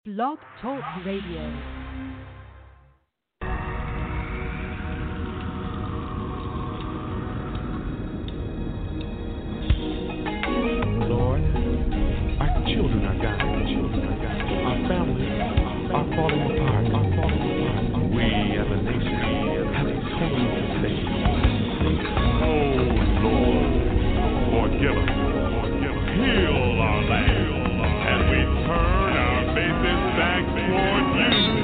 Blog Talk Radio. Lord, our children are dying. Our families are falling apart. We as a nation have total mistakes. Oh Lord, forgive us. Heal our land. And we turn our faces back toward you.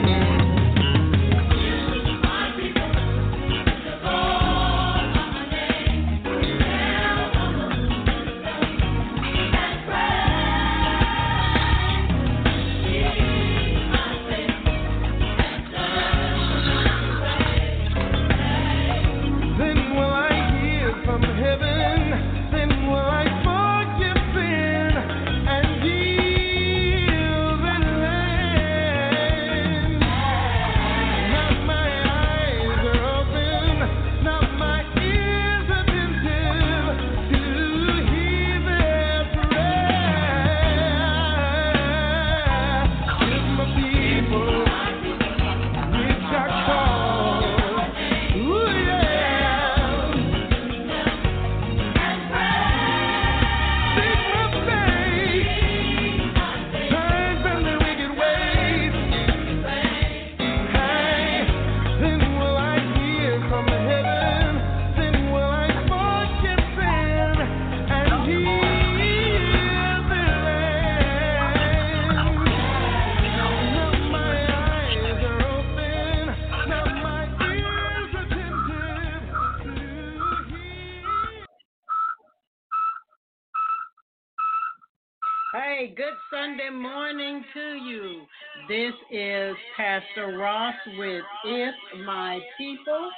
Hey, good Sunday morning to you. This is Pastor Ross with If My People,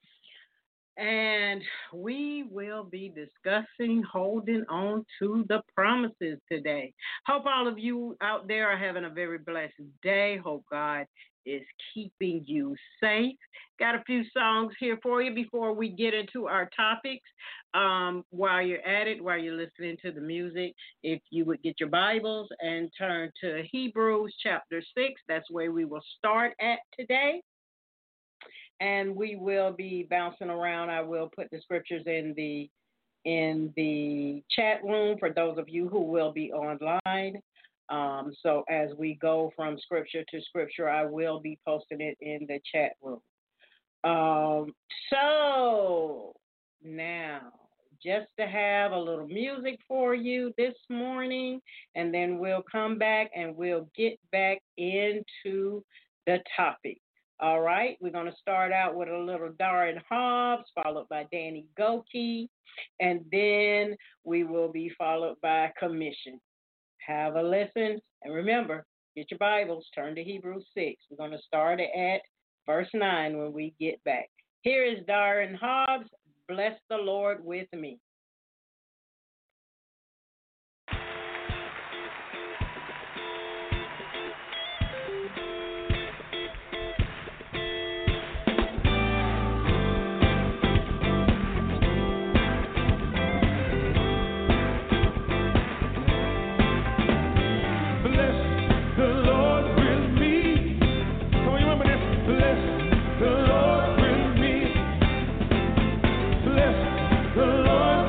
and we will be discussing holding on to the promises today. Hope all of you out there are having a very blessed day. Hope God is keeping you safe. Got a few songs here for you before we get into our topics. While you're at it, while you're listening to the music, if you would get your Bibles and turn to Hebrews chapter 6, that's where we will start at today. And we will be bouncing around. I will put the scriptures in the chat room for those of you who will be online. So as we go from scripture to scripture, I will be posting it in the chat room. So now, just to have a little music for you this morning, and then we'll come back and we'll get back into the topic. All right, we're going to start out with a little Darren Hobbs, followed by Danny Goki, and then we will be followed by Commission. Have a listen, and remember, get your Bibles, turn to Hebrews 6. We're going to start at verse 9 when we get back. Here is Darren Hobbs, Bless the Lord with Me. Lord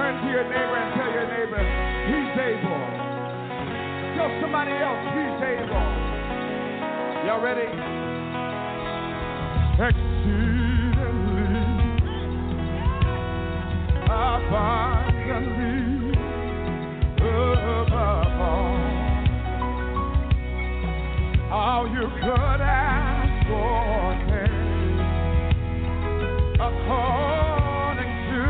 turn to your neighbor and tell your neighbor, he's able. Tell somebody else, he's able. Y'all ready? Exceedingly, abundantly, above all you could ask for, according to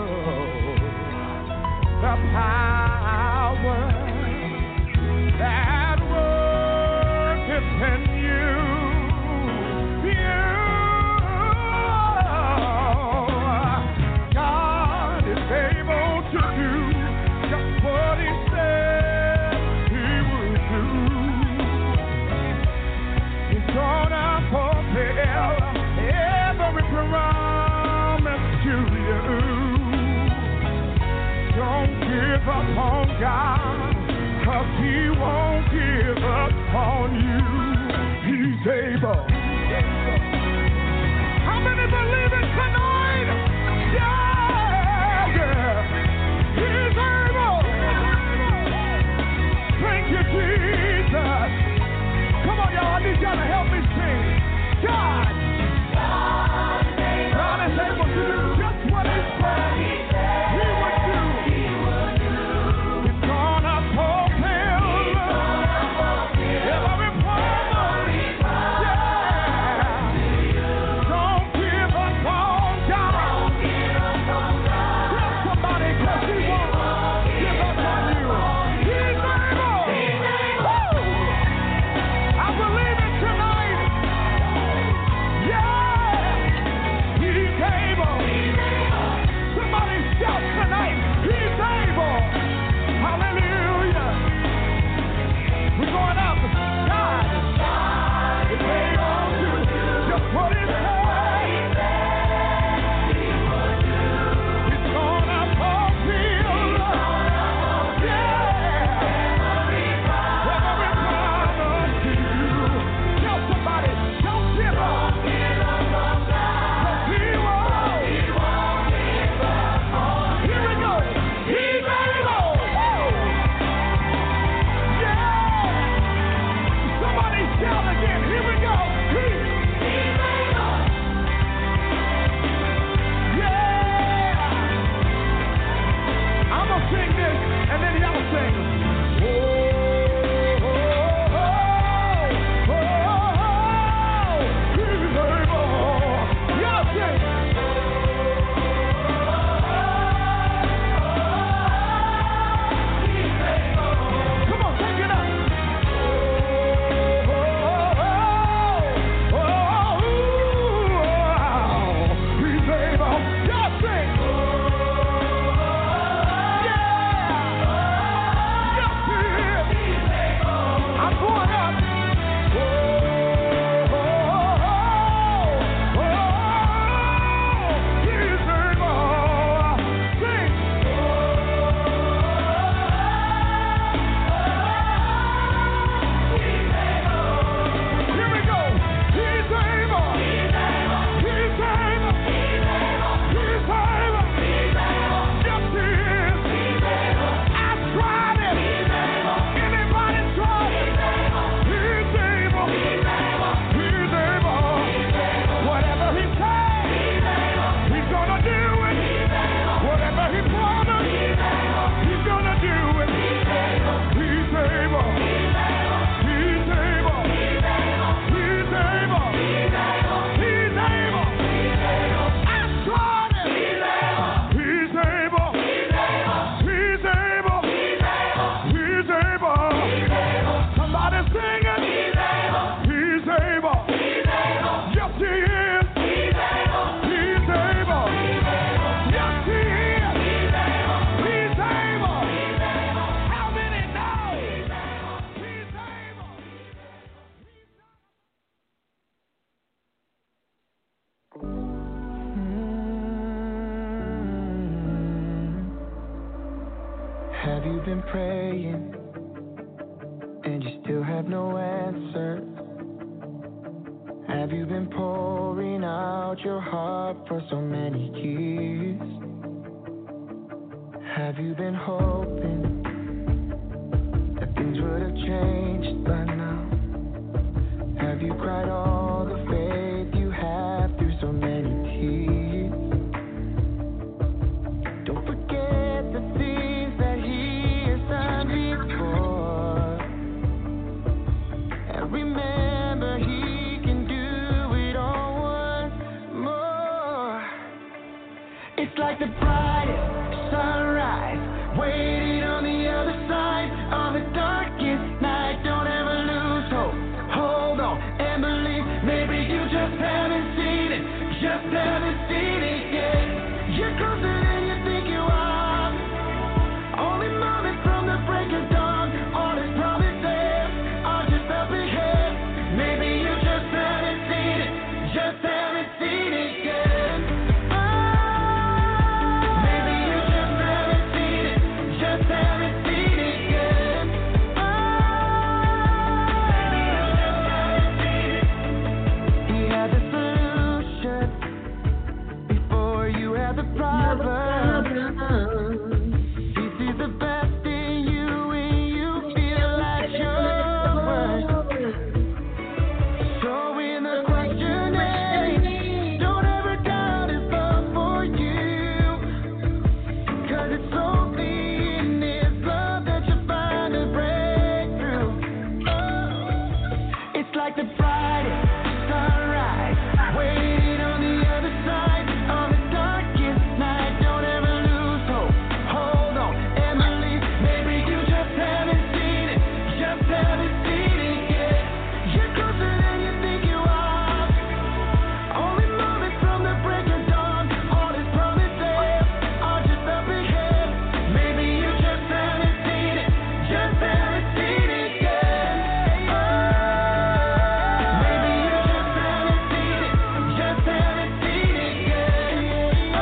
the power that worketh in you. God is able to do just what He said He would do. He's gonna fulfill every promise to you. Don't give up on God, 'cause He won't give up on you. He's able. How many believe it tonight? Yeah, yeah. He's able. Thank you, Jesus. Come on, y'all. I need y'all to help me sing. God is able to do just what He said He would do. He's gonna fulfill every promise. Yeah. Don't give up on God. Tell somebody, 'cause He won't give up on you. He's able. Woo! I believe it tonight. Yeah. He's able. Somebody shout tonight. He's able. Hallelujah. We're going up. God is able to do just what He said. He's gonna fulfill. Yeah. Every promise to you. Tell somebody, don't give up. 'Cause He won't. Here we go. He's able. Woo. Yeah. Somebody shout again. Here we go. He's able. Yeah. I'm gonna sing this, and then y'all sing. Oh, oh, oh, oh, He's able. Y'all sing. Come on, take it up. Oh, oh, He's able. Y'all sing. Yeah. Yes, He is. I'm going up. Oh, He's able. Sing. Here we go. He's able. He's able. He's able. He's able. Yes, He is. I've tried it. Anybody tried it? He's able. He's able. Whatever He said, He's gonna do it. Whatever He promised, He's gonna do it. He's able. He's able. He's able. He's able. I've tried it. He's able. He's able. He's able. Somebody sing it. He's able. Yes, He is. He's able. Yes, He is. He's able. How many know? He's able. Have you been praying and you still have no answer? Have you been pouring out your heart for so many years? Have you been hoping that things would have changed by now? Have you cried all the faith you have through so many tears? Don't forget the things that He has done before, and remember He can do it all once more. It's like the brightest sunrise waiting on the other side of the darkest night. Don't ever lose hope. Hold on and believe. Maybe you just haven't seen it. Just haven't seen it yet. You're closer than you think you are. Only moments from the break of dawn. All His promises are just up ahead. Maybe you just haven't seen it. Just haven't seen it yet. Maybe you just haven't seen it. Just haven't seen it yet. Maybe you just haven't seen it. He had the solution before you had the problem. He sees the best in you when you feel like you're worst. So in the questioning, don't ever doubt His love for you, 'cause it's only in His love that you find a breakthrough. It's like the brightest sunrise waiting on the other side of the darkest night. Don't ever lose hope. Hold on and believe. Maybe you just haven't seen it. Just haven't seen it yet. You're closer than you think you are. Only moments from the break of dawn. All His promises are just up ahead. Maybe you just haven't seen it. Just haven't seen it yet. Maybe you just haven't seen it. Just haven't seen it yet. Maybe you just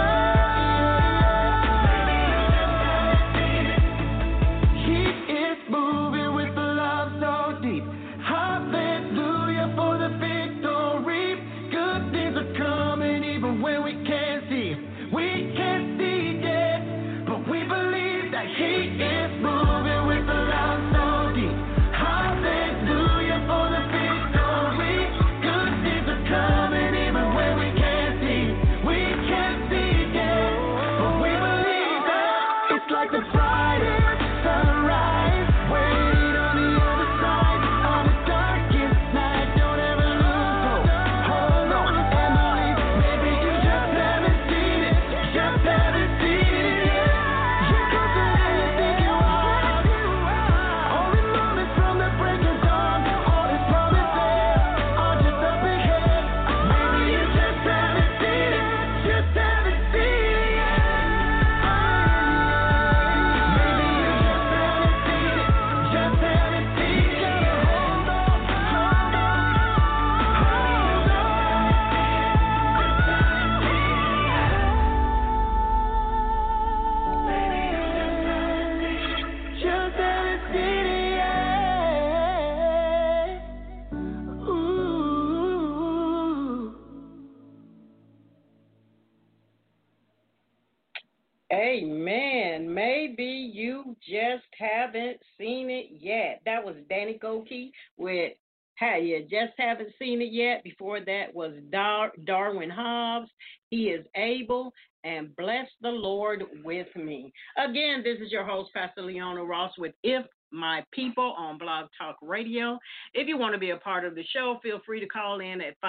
haven't seen it. He is moving with a love so deep. Hallelujah for the victory. Good things are coming even when we can't see. We can't see yet, but we believe that He is moving with a love so deep. Hallelujah for the victory. Good things are coming even when we can't see. We can't see yet, but we believe that. It's like the brightest sunrise waiting on the other side of the darkest night. Don't ever lose hope. Hold on and believe. Maybe you just haven't seen it. Just haven't seen it yet. You're closer than you think you are. Only moments from the break of dawn. All His promises are just up ahead. Maybe you just haven't seen it. Just haven't seen it yet. Maybe you just haven't seen it. Just haven't seen it yet. Hold on, hold on, hold on. Maybe you just haven't seen it. Just haven't seen it yet. Ooh. Amen. Maybe you just haven't seen it yet. That was Danny Goki with Hey, you just haven't seen it yet. Before that was Darwin Hobbs. He is able, and bless the Lord with me. Again, this is your host, Pastor Leona Ross, with If My People on Blog Talk Radio. If you want to be a part of the show, feel free to call in at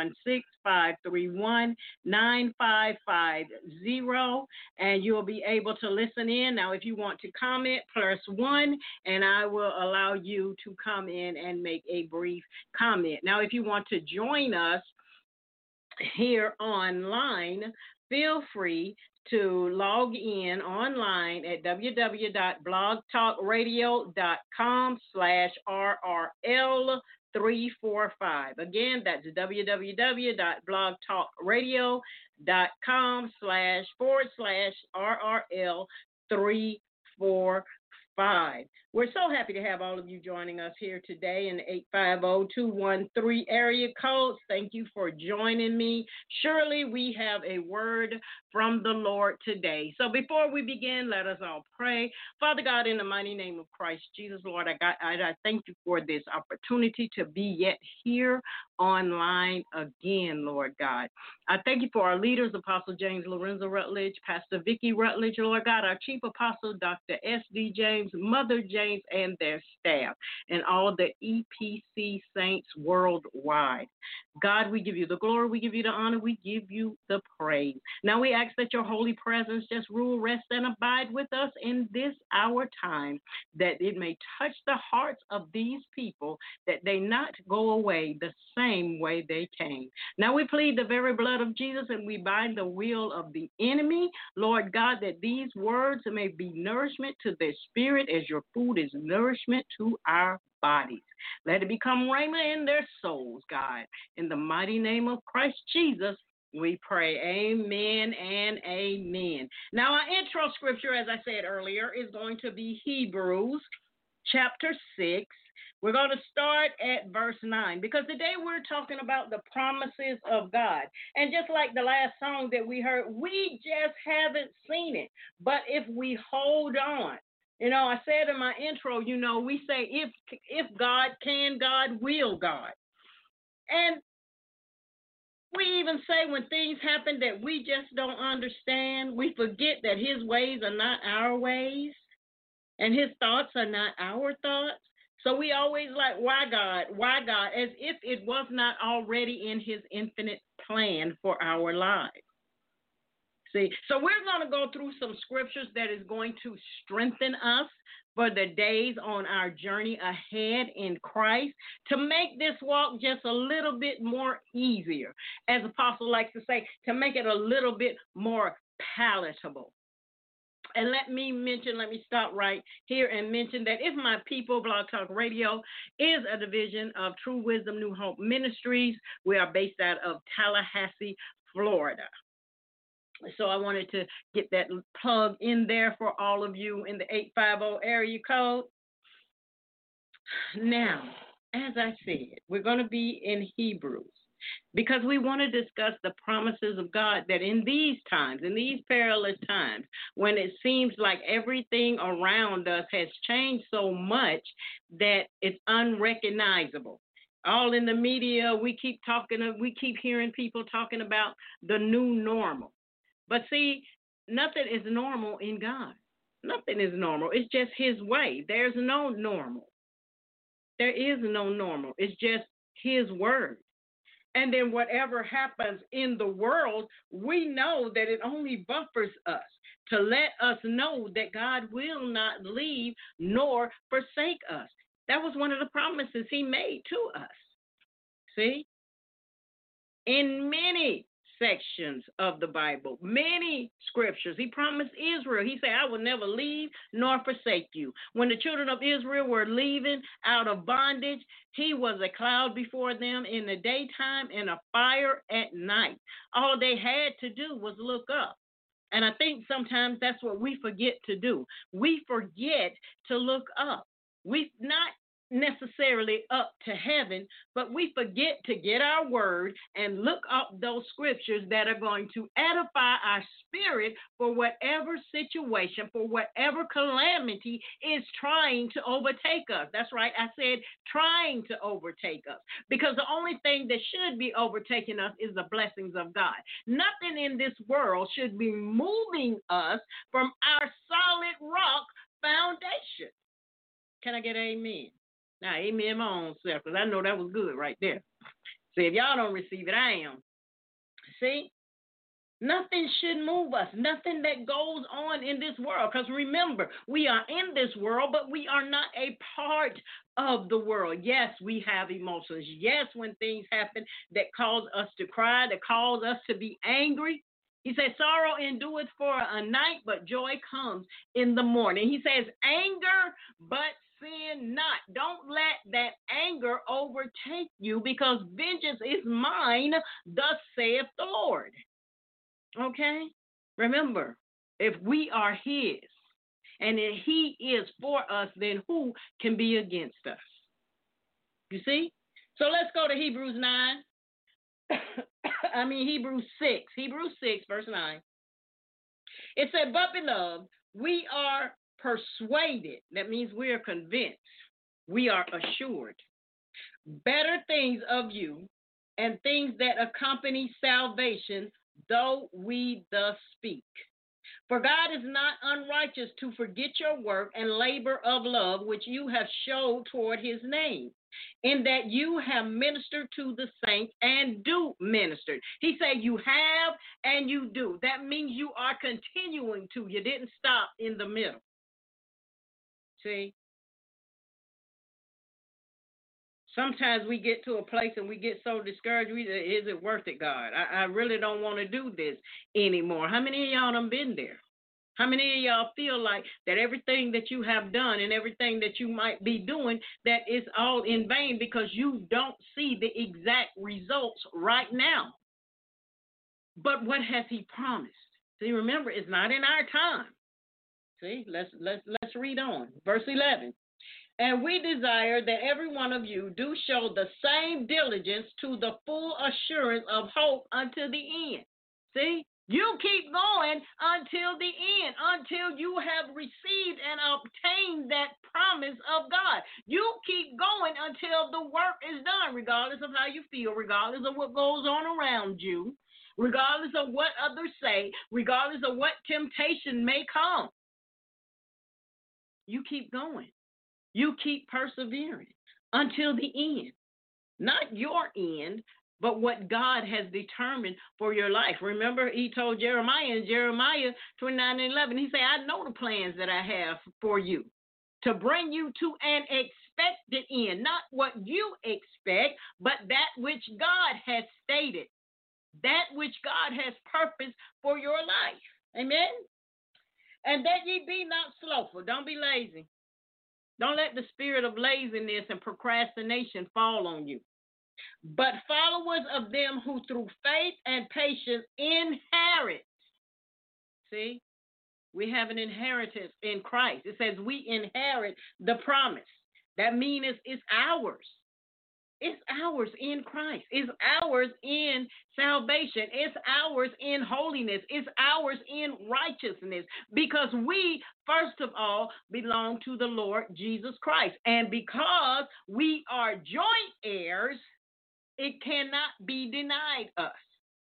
516-531-9550, and you'll be able to listen in. Now, if you want to comment, +1, and I will allow you to come in and make a brief comment. Now, if you want to join us here online, feel free to log in online at www.blogtalkradio.com/RRL345. Again, that's www.blogtalkradio.com//RRL345. We're so happy to have all of you joining us here today in the 850-213 area codes. Thank you for joining me. Surely we have a word from the Lord today. So before we begin, let us all pray. Father God, in the mighty name of Christ Jesus, Lord, I thank you for this opportunity to be yet here online again, Lord God. I thank you for our leaders, Apostle James Lorenzo Rutledge, Pastor Vicki Rutledge, Lord God, our Chief Apostle, Dr. S.D. James, Mother James, and their staff, and all the EPC saints worldwide. God, we give you the glory, we give you the honor, we give you the praise. Now we ask that your holy presence just rule, rest, and abide with us in this our time, that it may touch the hearts of these people, that they not go away the same way they came. Now we plead the very blood of Jesus, and we bind the will of the enemy, Lord God, that these words may be nourishment to their spirit as your food is nourishment to our bodies. Let it become rhema in their souls, God. In the mighty name of Christ Jesus, we pray. Amen and amen. Now, our intro scripture, as I said earlier, is going to be Hebrews chapter 6. We're going to start at verse 9 because today we're talking about the promises of God. And just like the last song that we heard, we just haven't seen it. But if we hold on, I said in my intro, we say if God can, God will, God. And we even say when things happen that we just don't understand, we forget that his ways are not our ways and his thoughts are not our thoughts. So we always like, why God, as if it was not already in his infinite plan for our lives. See, so we're going to go through some scriptures that is going to strengthen us for the days on our journey ahead in Christ to make this walk just a little bit more easier. As Apostle likes to say, to make it a little bit more palatable. And let me stop right here and mention that If My People, Blog Talk Radio, is a division of True Wisdom New Hope Ministries. We are based out of Tallahassee, Florida. So I wanted to get that plug in there for all of you in the 850 area code. Now, as I said, we're going to be in Hebrews because we want to discuss the promises of God that in these times, in these perilous times, when it seems like everything around us has changed so much that it's unrecognizable. All in the media, we keep hearing people talking about the new normal. But see, nothing is normal in God. Nothing is normal. It's just his way. There's no normal. There is no normal. It's just his word. And then whatever happens in the world, we know that it only buffers us to let us know that God will not leave nor forsake us. That was one of the promises he made to us. See? In many sections of the Bible, many scriptures, he promised Israel. He said, I will never leave nor forsake you. When the children of Israel were leaving out of bondage, he was a cloud before them in the daytime and a fire at night. All they had to do was look up. And I think sometimes that's what we forget to do. We forget to look up. We not necessarily up to heaven, but we forget to get our word and look up those scriptures that are going to edify our spirit for whatever situation, for whatever calamity is trying to overtake us. That's right, I said trying to overtake us, because the only thing that should be overtaking us is the blessings of God. Nothing in this world should be moving us from our solid rock foundation. Can I get an amen? Now, amen my own self, because I know that was good right there. See, if y'all don't receive it, I am. See? Nothing should move us. Nothing that goes on in this world. Because remember, we are in this world, but we are not a part of the world. Yes, we have emotions. Yes, when things happen that cause us to cry, that cause us to be angry. He says, sorrow endureth for a night, but joy comes in the morning. He says, anger, but sin not. Don't let that anger overtake you, because vengeance is mine, thus saith the Lord. Okay? Remember, if we are his, And if he is for us, then who can be against us? You see? So let's go to Hebrews 9. Hebrews 6. Hebrews 6, verse 9. It said, but beloved, we are persuaded. That means we are convinced. We are assured. Better things of you and things that accompany salvation, though we thus speak. For God is not unrighteous to forget your work and labor of love, which you have showed toward his name, in that you have ministered to the saints and do minister. He said you have and you do. That means you are continuing to. You didn't stop in the middle. See? Sometimes we get to a place and we get so discouraged. Is it worth it, God? I really don't want to do this anymore. How many of y'all done been there? How many of y'all feel like that everything that you have done and everything that you might be doing, that is all in vain because you don't see the exact results right now? But what has he promised? See, remember, it's not in our time. See, let's read on. Verse 11. And we desire that every one of you do show the same diligence to the full assurance of hope unto the end. See? You keep going until the end, until you have received and obtained that promise of God. You keep going until the work is done, regardless of how you feel, regardless of what goes on around you, regardless of what others say, regardless of what temptation may come. You keep going. You keep persevering until the end. Not your end, but what God has determined for your life. Remember, he told Jeremiah in Jeremiah 29:11, he said, I know the plans that I have for you, to bring you to an expected end, not what you expect, but that which God has stated, that which God has purposed for your life. Amen? And that ye be not slothful. Don't be lazy. Don't let the spirit of laziness and procrastination fall on you, but followers of them who through faith and patience inherit. See, we have an inheritance in Christ. It says we inherit the promise. That means it's ours. It's ours in Christ. It's ours in salvation. It's ours in holiness. It's ours in righteousness, because we, first of all, belong to the Lord Jesus Christ. And because we are joint heirs, it cannot be denied us.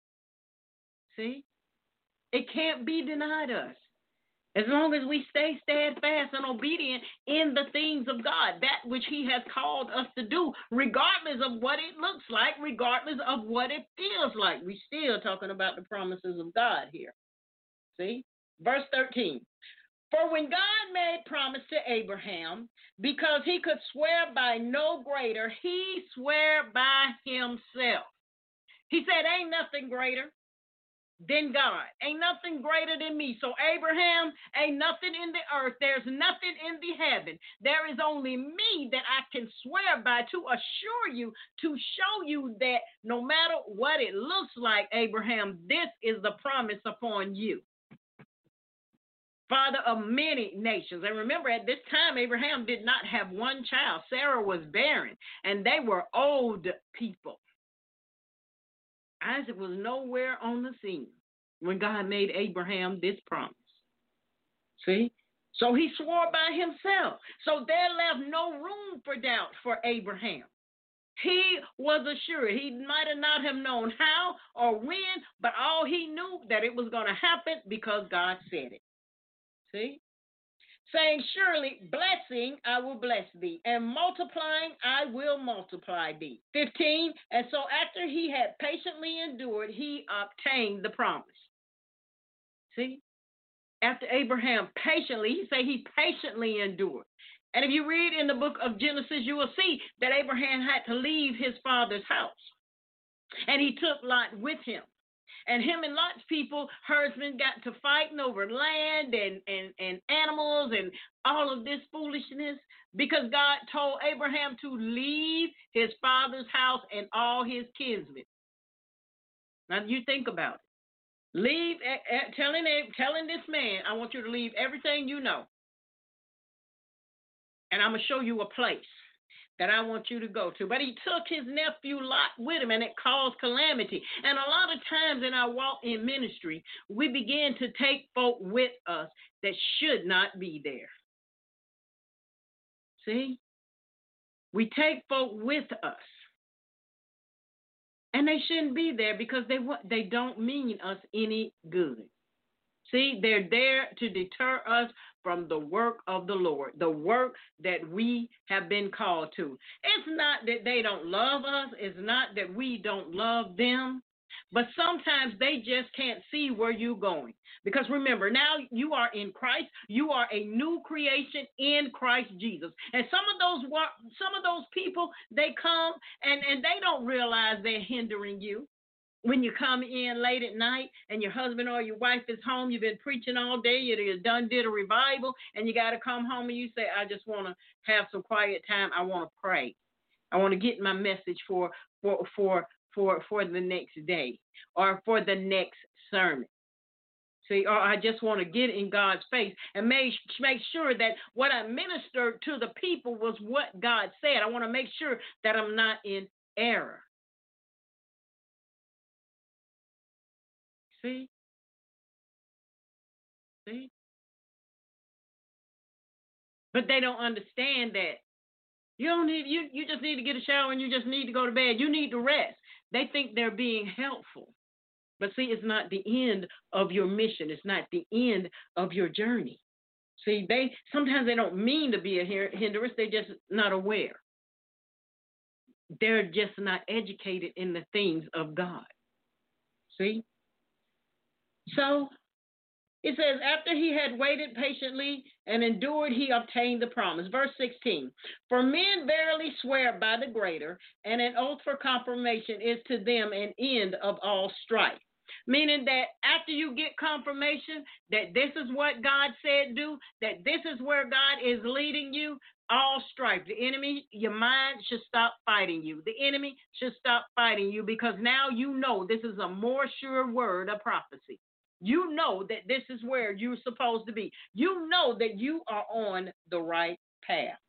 See? It can't be denied us. As long as we stay steadfast and obedient in the things of God, that which he has called us to do, regardless of what it looks like, regardless of what it feels like. We're still talking about the promises of God here. See? Verse 13. For when God made promise to Abraham, because he could swear by no greater, he swore by himself. He said, ain't nothing greater than God. Ain't nothing greater than me. So Abraham, ain't nothing in the earth. There's nothing in the heaven. There is only me that I can swear by to assure you, to show you that no matter what it looks like, Abraham, this is the promise upon you. Father of many nations. And remember, at this time, Abraham did not have one child. Sarah was barren, and they were old people. Isaac was nowhere on the scene when God made Abraham this promise. See? So he swore by himself. So there left no room for doubt for Abraham. He was assured. He might have not have known how or when, but all he knew that it was going to happen because God said it. See? Saying, surely blessing I will bless thee, and multiplying I will multiply thee. 15, and so after he had patiently endured, he obtained the promise. See? After Abraham he patiently endured. And if you read in the book of Genesis, you will see that Abraham had to leave his father's house. And he took Lot with him. And him and Lot's people, herdsmen, got to fighting over land and animals and all of this foolishness, because God told Abraham to leave his father's house and all his kinsmen. Now you think about it. Leave, telling this man, I want you to leave everything you know. and I'm going to show you a place that I want you to go to. But he took his nephew Lot with him, and it caused calamity. And a lot of times in our walk in ministry, we begin to take folk with us that should not be there. See? We take folk with us, and they shouldn't be there because they don't mean us any good. See, they're there to deter us from the work of the Lord, the work that we have been called to. It's not that they don't love us. It's not that we don't love them. But sometimes they just can't see where you're going. Because remember, now you are in Christ. You are a new creation in Christ Jesus. And some of those people, they come and they don't realize they're hindering you. When you come in late at night and your husband or your wife is home, you've been preaching all day, you did a revival, and you got to come home and you say, I just want to have some quiet time. I want to pray. I want to get my message for the next day or for the next sermon. See, or I just want to get in God's face and make sure that what I ministered to the people was what God said. I want to make sure that I'm not in error. See? But they don't understand that you just need to get a shower and you just need to go to bed. You need to rest. They think they're being helpful. But see, it's not the end of your mission. It's not the end of your journey. See, sometimes they don't mean to be a hindrance. They're just not aware. They're just not educated in the things of God. See? So, it says, after he had waited patiently and endured, he obtained the promise. Verse 16, for men verily swear by the greater, and an oath for confirmation is to them an end of all strife. Meaning that after you get confirmation that this is what God said do, that this is where God is leading you, all strife. The enemy, your mind should stop fighting you. The enemy should stop fighting you because now you know this is a more sure word of prophecy. You know that this is where you're supposed to be. You know that you are on the right path.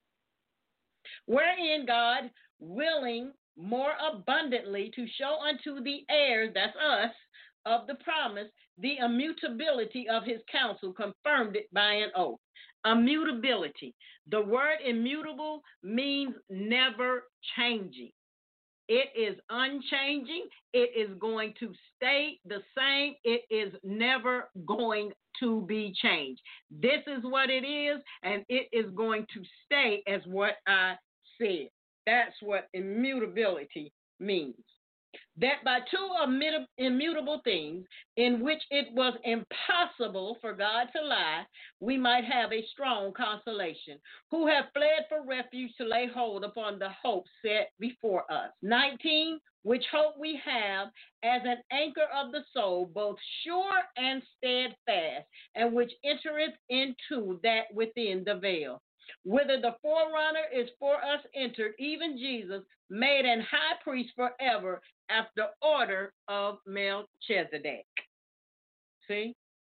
Wherein God, willing more abundantly to show unto the heirs, that's us, of the promise, the immutability of his counsel, confirmed it by an oath. Immutability. The word immutable means never changing. It is unchanging. It is going to stay the same. It is never going to be changed. This is what it is, and it is going to stay as what I said. That's what immutability means. That by two immutable things in which it was impossible for God to lie, we might have a strong consolation, who have fled for refuge to lay hold upon the hope set before us. 19, which hope we have as an anchor of the soul, both sure and steadfast, and which entereth into that within the veil, whither the forerunner is for us entered, even Jesus, made an high priest forever after order of Melchizedek. See?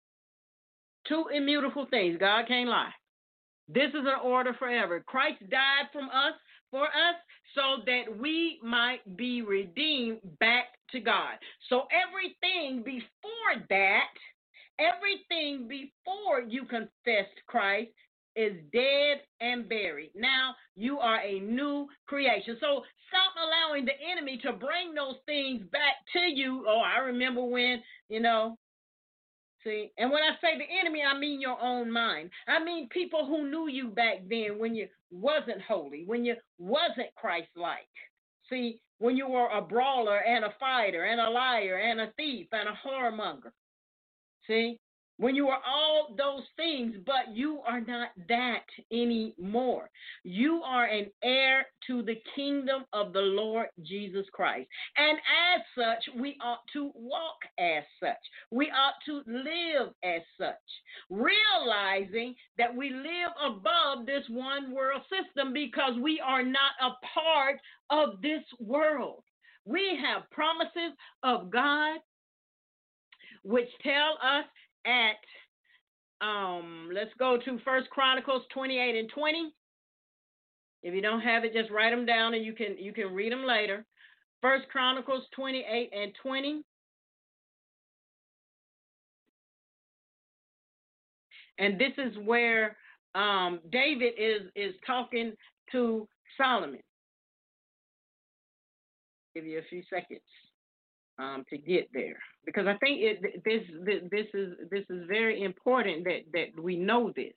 Two immutable things. God can't lie. This is an order forever. Christ died for us so that we might be redeemed back to God. So everything before that, everything before you confessed Christ, is dead and buried. Now you are a new creation. So stop allowing the enemy to bring those things back to you. Oh, I remember when, see, and when I say the enemy, I mean your own mind. I mean people who knew you back then when you wasn't holy, when you wasn't Christ-like. See, when you were a brawler and a fighter and a liar and a thief and a whoremonger. See? When you are all those things, but you are not that anymore. You are an heir to the kingdom of the Lord Jesus Christ. And as such, we ought to walk as such. We ought to live as such, realizing that we live above this one world system because we are not a part of this world. We have promises of God which tell us at let's go to 1 Chronicles 28:20. If you don't have it, just write them down and you can read them later. 1 Chronicles 28 and 20. And this is where David is talking to Solomon. Give you a few seconds to get there, because I think this is very important that we know this.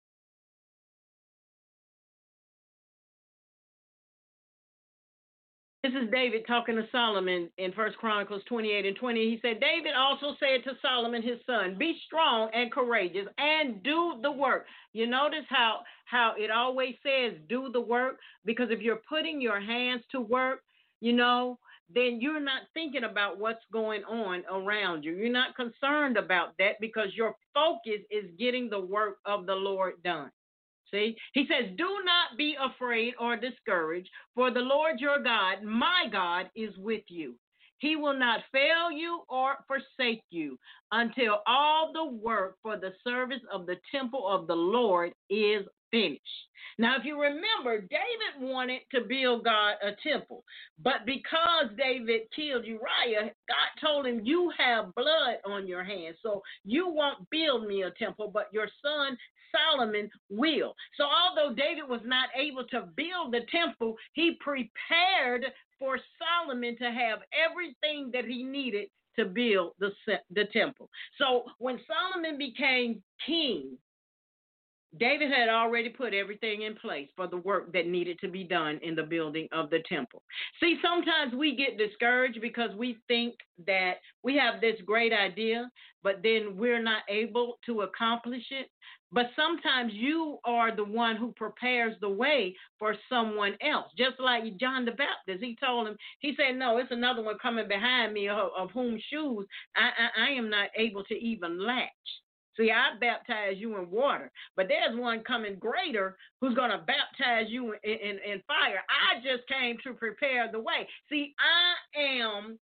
This is David talking to Solomon in 1 Chronicles 28 and 20. He said, David also said to Solomon, his son, be strong and courageous and do the work. You notice how it always says do the work, because if you're putting your hands to work, then you're not thinking about what's going on around you. You're not concerned about that because your focus is getting the work of the Lord done. See, he says, do not be afraid or discouraged, for the Lord your God, my God, is with you. He will not fail you or forsake you until all the work for the service of the temple of the Lord is finished. Now, if you remember, David wanted to build God a temple, but because David killed Uriah, God told him, you have blood on your hands, so you won't build me a temple, but your son Solomon will. So although David was not able to build the temple, he prepared for Solomon to have everything that he needed to build the temple. So when Solomon became king, David had already put everything in place for the work that needed to be done in the building of the temple. See, sometimes we get discouraged because we think that we have this great idea, but then we're not able to accomplish it. But sometimes you are the one who prepares the way for someone else. Just like John the Baptist, he told him, he said, no, it's another one coming behind me of whom shoes I am not able to even latch. See, I baptize you in water, but there's one coming greater who's going to baptize you in fire. I just came to prepare the way. See, I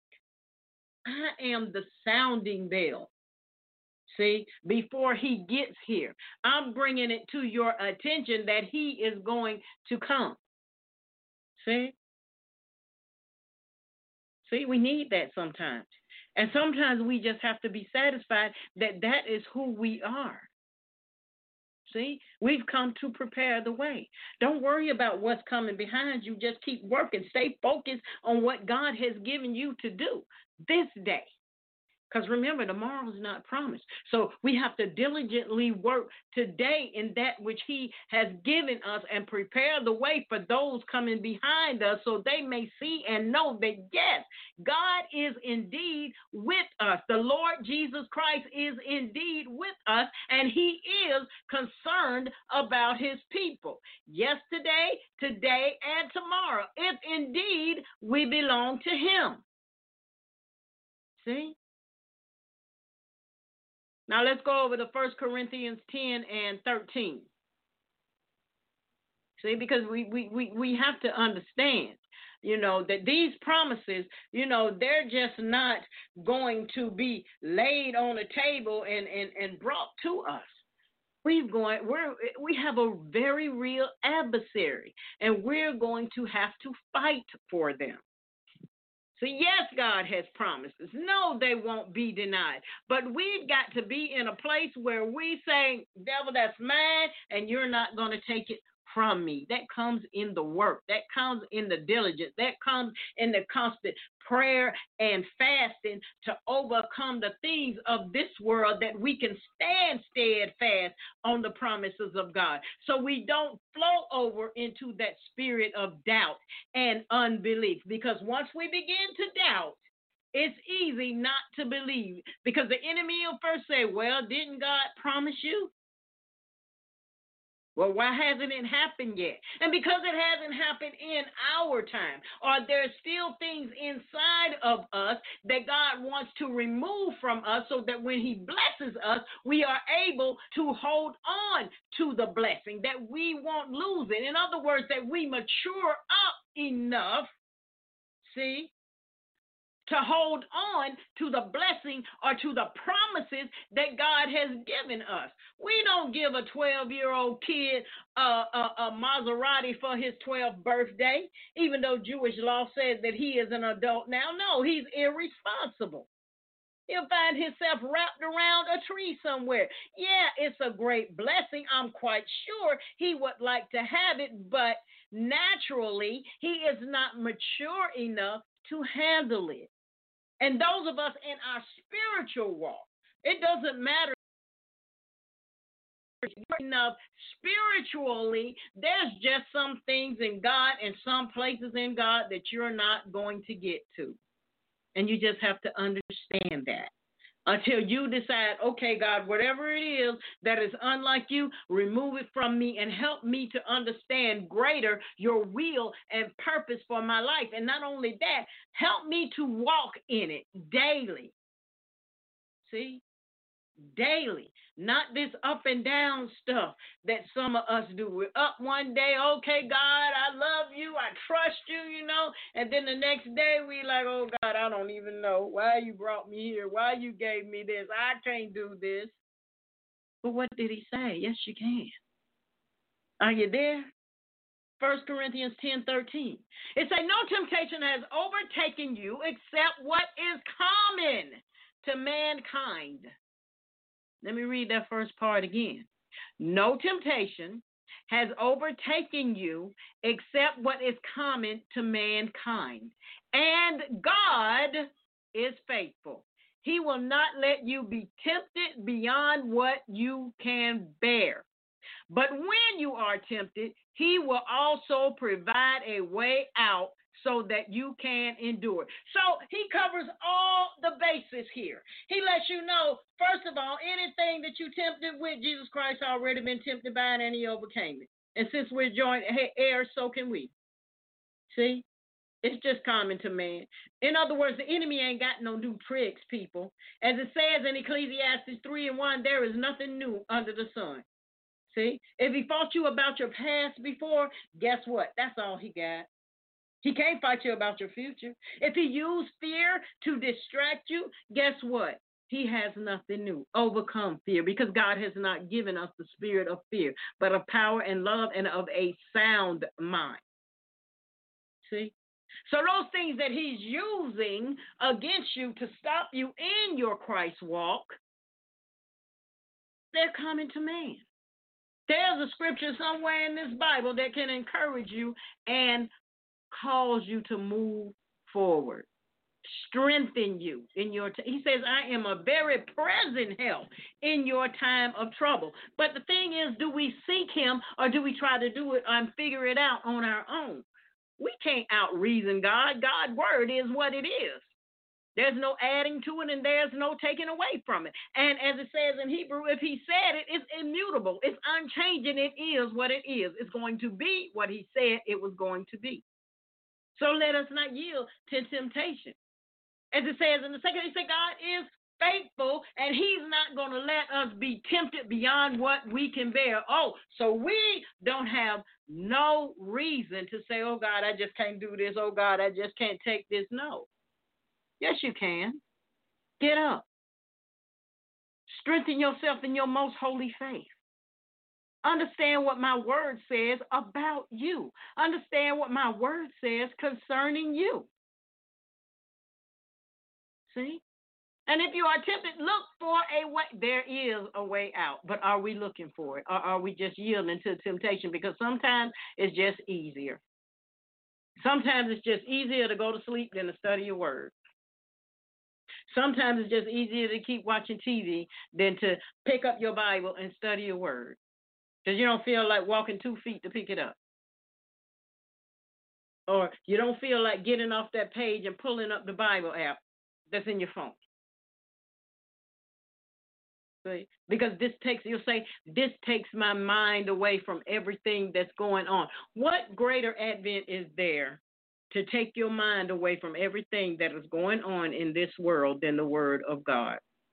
am the sounding bell. See, before he gets here, I'm bringing it to your attention that he is going to come. See, we need that sometimes. And sometimes we just have to be satisfied that that is who we are. See, we've come to prepare the way. Don't worry about what's coming behind you. Just keep working. Stay focused on what God has given you to do this day. Because remember, tomorrow is not promised. So we have to diligently work today in that which he has given us and prepare the way for those coming behind us so they may see and know that, yes, God is indeed with us. The Lord Jesus Christ is indeed with us, and he is concerned about his people. Yesterday, today, and tomorrow, if indeed we belong to him. See? Now let's go over to 1 Corinthians 10 and 13. See, because we have to understand, that these promises, they're just not going to be laid on a table and brought to us. We have a very real adversary, and we're going to have to fight for them. So yes, God has promises. No, they won't be denied. But we've got to be in a place where we say, devil, that's mine, and you're not going to take it from me. That comes in the work. That comes in the diligence. That comes in the constant prayer and fasting to overcome the things of this world, that we can stand steadfast on the promises of God, so we don't flow over into that spirit of doubt and unbelief. Because once we begin to doubt, it's easy not to believe, because the enemy will first say, well, didn't God promise you? Well, why hasn't it happened yet? And because it hasn't happened in our time, or there's still things inside of us that God wants to remove from us, so that when he blesses us, we are able to hold on to the blessing, that we won't lose it. In other words, that we mature up enough, see, to hold on to the blessing or to the promises that God has given us. We don't give a 12-year-old kid a Maserati for his 12th birthday, even though Jewish law says that he is an adult now. No, he's irresponsible. He'll find himself wrapped around a tree somewhere. Yeah, it's a great blessing. I'm quite sure he would like to have it, but naturally, he is not mature enough to handle it. And those of us in our spiritual walk, it doesn't matter enough spiritually, there's just some things in God and some places in God that you're not going to get to. And you just have to understand that until you decide, okay, God, whatever it is that is unlike you, remove it from me and help me to understand greater your will and purpose for my life. And not only that, help me to walk in it daily. See? Daily, not this up and down stuff that some of us do. We're up one day, okay, God, I love you, I trust you, and then the next day we like, oh, God, I don't even know why you brought me here, why you gave me this, I can't do this. But what did he say? Yes, you can. Are you there? 1 Corinthians 10:13. It says, no temptation has overtaken you except what is common to mankind. Let me read that first part again. No temptation has overtaken you except what is common to mankind. And God is faithful. He will not let you be tempted beyond what you can bear. But when you are tempted, he will also provide a way out so that you can endure. So he covers all the bases here. He lets you know, first of all, anything that you tempted with, Jesus Christ already been tempted by it and he overcame it. And since we're joint heirs, so can we. See? It's just common to man. In other words, the enemy ain't got no new tricks, people. As it says in Ecclesiastes 3:1, there is nothing new under the sun. See? If he fought you about your past before, guess what? That's all he got. He can't fight you about your future. If he used fear to distract you, guess what? He has nothing new. Overcome fear, because God has not given us the spirit of fear, but of power and love and of a sound mind. See? So those things that he's using against you to stop you in your Christ walk, they're coming to man. There's a scripture somewhere in this Bible that can encourage you and cause you to move forward, strengthen you in your he says, I am a very present help in your time of trouble. But the thing is, do we seek him or do we try to do it and figure it out on our own? We can't out-reason God. God's word is what it is. There's no adding to it and there's no taking away from it. And as it says in Hebrew, if he said it, it's immutable. It's unchanging. It is what it is. It's going to be what he said it was going to be. So let us not yield to temptation. As it says in the second, he said God is faithful and he's not going to let us be tempted beyond what we can bear. Oh, so we don't have no reason to say, oh, God, I just can't do this. Oh, God, I just can't take this. No. Yes, you can. Get up. Strengthen yourself in your most holy faith. Understand what my word says about you. Understand what my word says concerning you. See? And if you are tempted, look for a way. There is a way out, but are we looking for it? Or are we just yielding to temptation? Because sometimes it's just easier. Sometimes it's just easier to go to sleep than to study your word. Sometimes it's just easier to keep watching TV than to pick up your Bible and study your word. Because you don't feel like walking 2 feet to pick it up. Or you don't feel like getting off that page and pulling up the Bible app that's in your phone. See? Because you'll say, this takes my mind away from everything that's going on. What greater advent is there to take your mind away from everything that is going on in this world than the word of God?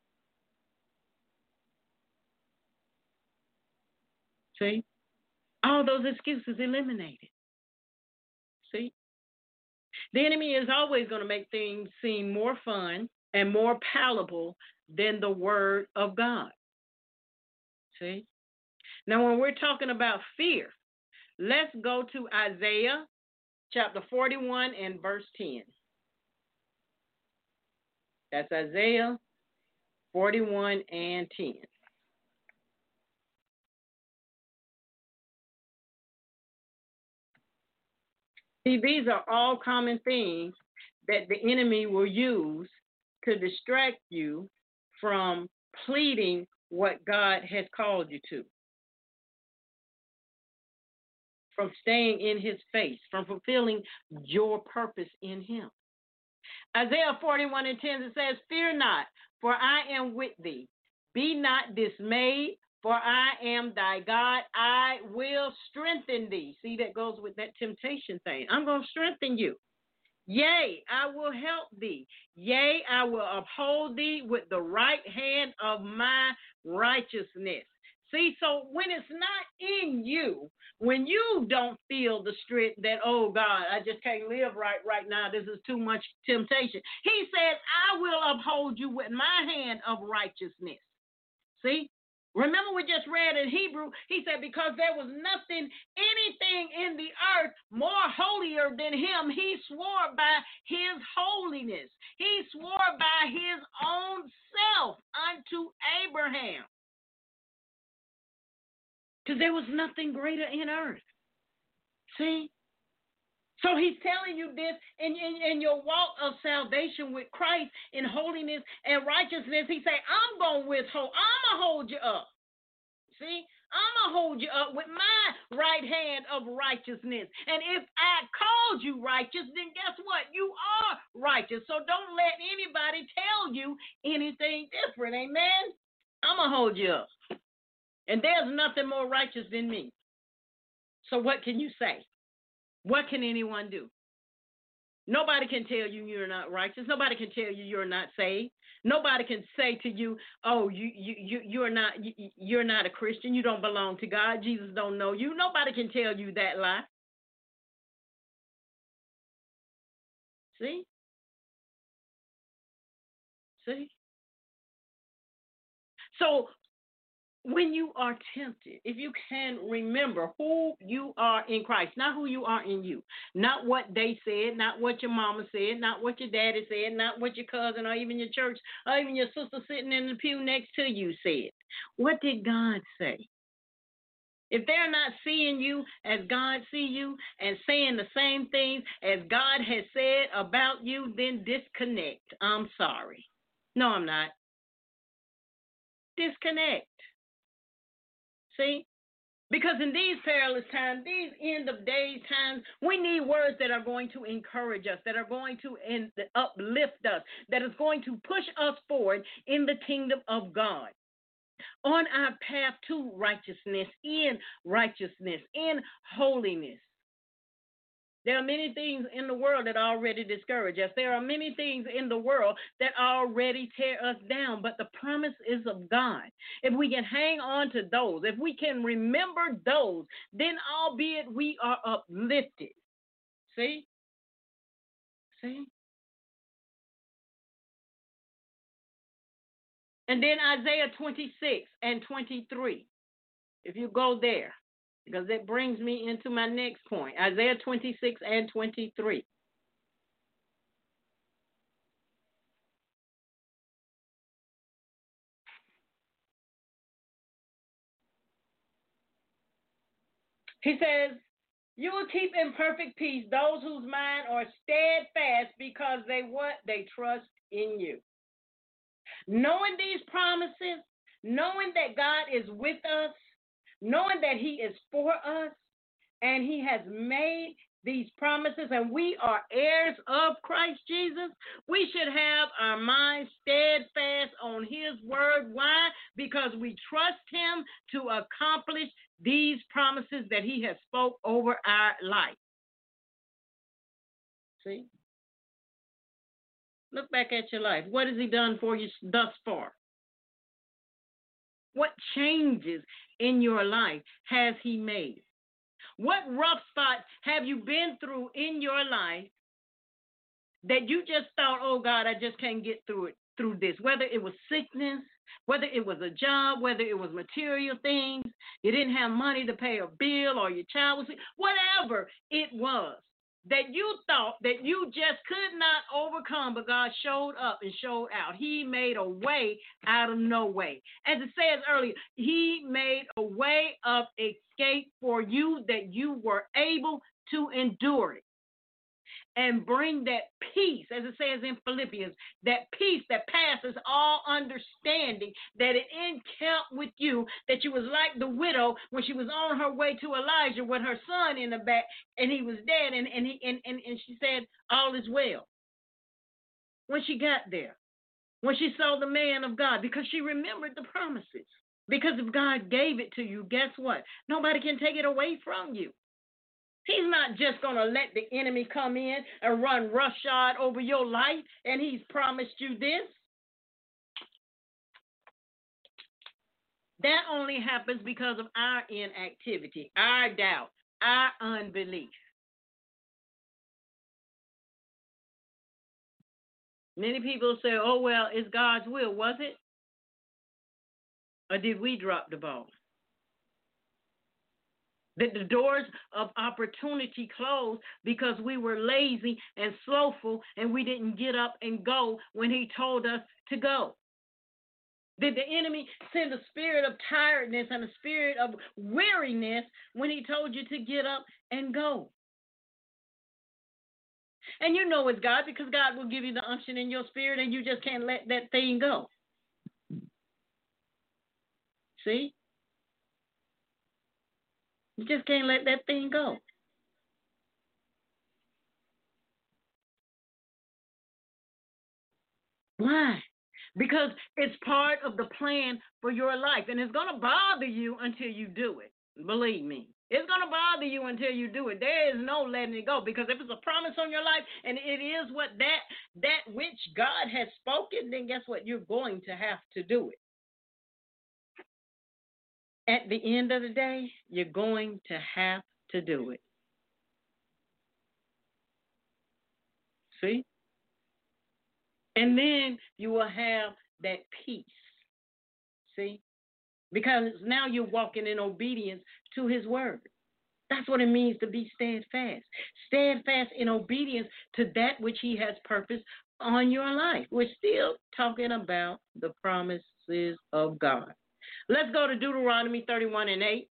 See? All those excuses eliminated. See? The enemy is always going to make things seem more fun and more palatable than the word of God. See? Now, when we're talking about fear, let's go to Isaiah chapter 41 and verse 10. That's Isaiah 41 and 10. See, these are all common things that the enemy will use to distract you from pleading what God has called you to, from staying in his face, from fulfilling your purpose in him. Isaiah 41 and 10, it says, "Fear not, for I am with thee. Be not dismayed, for I am thy God. I will strengthen thee." See, that goes with that temptation thing. I'm going to strengthen you. Yea, I will help thee. Yea, I will uphold thee with the right hand of my righteousness. See, so when it's not in you, when you don't feel the strength that, oh God, I just can't live right now, this is too much temptation. He says, I will uphold you with my hand of righteousness. See? Remember we just read in Hebrew, he said, because there was anything in the earth more holier than him, he swore by his holiness. He swore by his own self unto Abraham. Because there was nothing greater in earth. See? So he's telling you this in your walk of salvation with Christ in holiness and righteousness. He say, I'm going to withhold. I'm going to hold you up. See? I'm going to hold you up with my right hand of righteousness. And if I called you righteous, then guess what? You are righteous. So don't let anybody tell you anything different. Amen? I'm going to hold you up. And there's nothing more righteous than me. So what can you say? What can anyone do? Nobody can tell you you're not righteous. Nobody can tell you you're not saved. Nobody can say to you, "Oh, you're not a Christian. You don't belong to God. Jesus don't know you." Nobody can tell you that lie. See? So when you are tempted, if you can remember who you are in Christ, not who you are in you, not what they said, not what your mama said, not what your daddy said, not what your cousin or even your church or even your sister sitting in the pew next to you said. What did God say? If they're not seeing you as God see you and saying the same things as God has said about you, then disconnect. I'm sorry. No, I'm not. Disconnect. See? Because in these perilous times, these end of days times, we need words that are going to encourage us, that are going to uplift us, that is going to push us forward in the kingdom of God, on our path to righteousness, in holiness. There are many things in the world that already discourage us. There are many things in the world that already tear us down, but the promise is of God. If we can hang on to those, if we can remember those, then albeit we are uplifted. See? And then Isaiah 26 and 23. If you go there. Because it brings me into my next point. Isaiah 26 and 23. He says, you will keep in perfect peace those whose mind are steadfast because they trust in you. Knowing these promises, knowing that God is with us, knowing that he is for us, and he has made these promises, and we are heirs of Christ Jesus, we should have our minds steadfast on his word. Why? Because we trust him to accomplish these promises that he has spoke over our life. See? Look back at your life. What has he done for you thus far? What changes in your life has he made? What rough spots have you been through in your life that you just thought, oh God, I just can't get through this, whether it was sickness, whether it was a job, whether it was material things, you didn't have money to pay a bill or your child was sick, whatever it was that you thought that you just could not overcome, but God showed up and showed out. He made a way out of no way. As it says earlier, he made a way of escape for you that you were able to endure it. And bring that peace, as it says in Philippians, that peace that passes all understanding, that it encamped with you, that you was like the widow when she was on her way to Elijah with her son in the back, and he was dead, and she said, all is well. When she got there, when she saw the man of God, because she remembered the promises. Because if God gave it to you, guess what? Nobody can take it away from you. He's not just going to let the enemy come in and run roughshod over your life, and he's promised you this. That only happens because of our inactivity, our doubt, our unbelief. Many people say, oh, well, it's God's will. Was it? Or did we drop the ball? That the doors of opportunity closed because we were lazy and slowful and we didn't get up and go when he told us to go. Did the enemy send a spirit of tiredness and a spirit of weariness when he told you to get up and go? And you know it's God, because God will give you the unction in your spirit and you just can't let that thing go. See? You just can't let that thing go. Why? Because it's part of the plan for your life, and it's going to bother you until you do it. Believe me. It's going to bother you until you do it. There is no letting it go, because if it's a promise on your life and it is what that which God has spoken, then guess what? You're going to have to do it. At the end of the day, you're going to have to do it. See? And then you will have that peace. See? Because now you're walking in obedience to his word. That's what it means to be steadfast. Steadfast in obedience to that which he has purposed on your life. We're still talking about the promises of God. Let's go to Deuteronomy 31:8.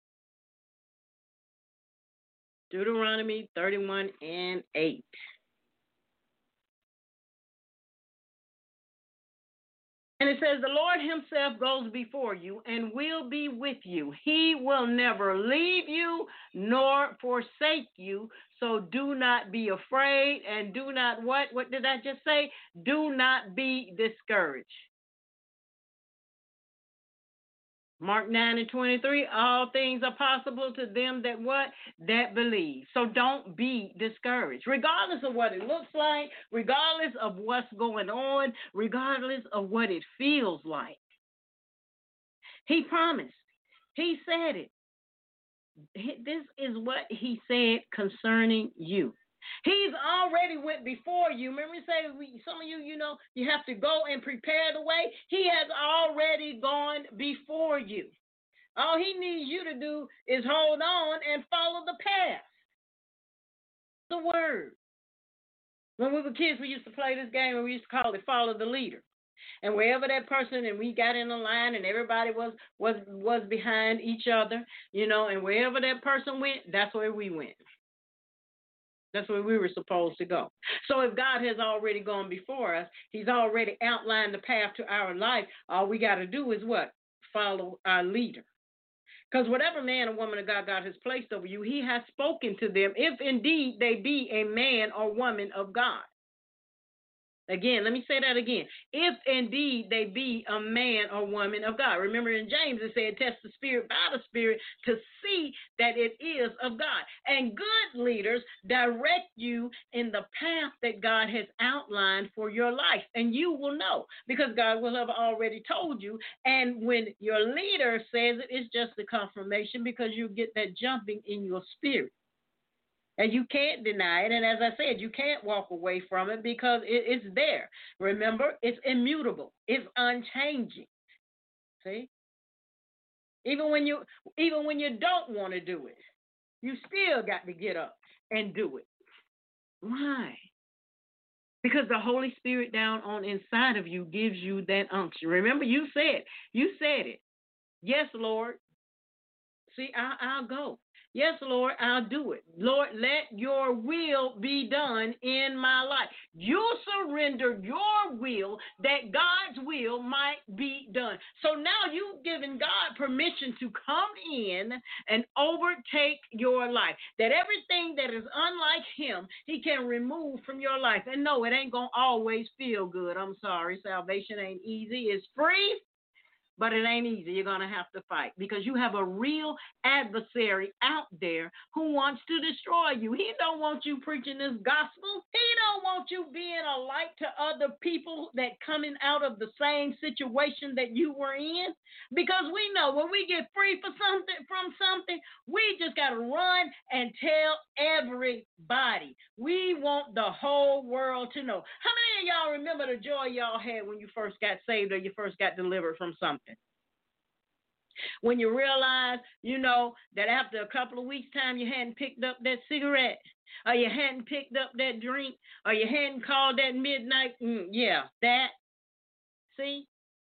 Deuteronomy 31:8. And it says, the Lord himself goes before you and will be with you. He will never leave you nor forsake you. So do not be afraid and do not what? What did I just say? Do not be discouraged. Mark 9:23, all things are possible to them that what? That believe. So don't be discouraged. Regardless of what it looks like, regardless of what's going on, regardless of what it feels like. He promised. He said it. This is what he said concerning you. He's already went before you. Remember, some of you, you have to go and prepare the way. He has already gone before you. All he needs you to do is hold on and follow the path. The word. When we were kids, we used to play this game and we used to call it Follow the Leader. And wherever that person, and we got in a line and everybody was behind each other, and wherever that person went, that's where we went. That's where we were supposed to go. So if God has already gone before us, he's already outlined the path to our life. All we got to do is what? Follow our leader. Because whatever man or woman of God has placed over you, he has spoken to them, if indeed they be a man or woman of God. Again, let me say that again. If indeed they be a man or woman of God. Remember in James it said, test the spirit by the spirit to see that it is of God. And good leaders direct you in the path that God has outlined for your life. And you will know, because God will have already told you. And when your leader says it, it's just a confirmation, because you get that jumping in your spirit. And you can't deny it. And as I said, you can't walk away from it because it's there. Remember, it's immutable. It's unchanging. See? Even when you don't want to do it, you still got to get up and do it. Why? Because the Holy Spirit down on inside of you gives you that unction. Remember, you said it. Yes, Lord. See, I'll go. Yes, Lord, I'll do it. Lord, let your will be done in my life. You surrendered your will that God's will might be done. So now you've given God permission to come in and overtake your life. That everything that is unlike him, he can remove from your life. And no, it ain't going to always feel good. I'm sorry. Salvation ain't easy. It's free. But it ain't easy. You're going to have to fight because you have a real adversary out there who wants to destroy you. He don't want you preaching this gospel. He don't want you being a light to other people that coming out of the same situation that you were in. Because we know when we get free from something, we just got to run and tell everybody. We want the whole world to know. How many of y'all remember the joy y'all had when you first got saved or you first got delivered from something? When you realize, that after a couple of weeks' time you hadn't picked up that cigarette, or you hadn't picked up that drink, or you hadn't called that midnight, that. See?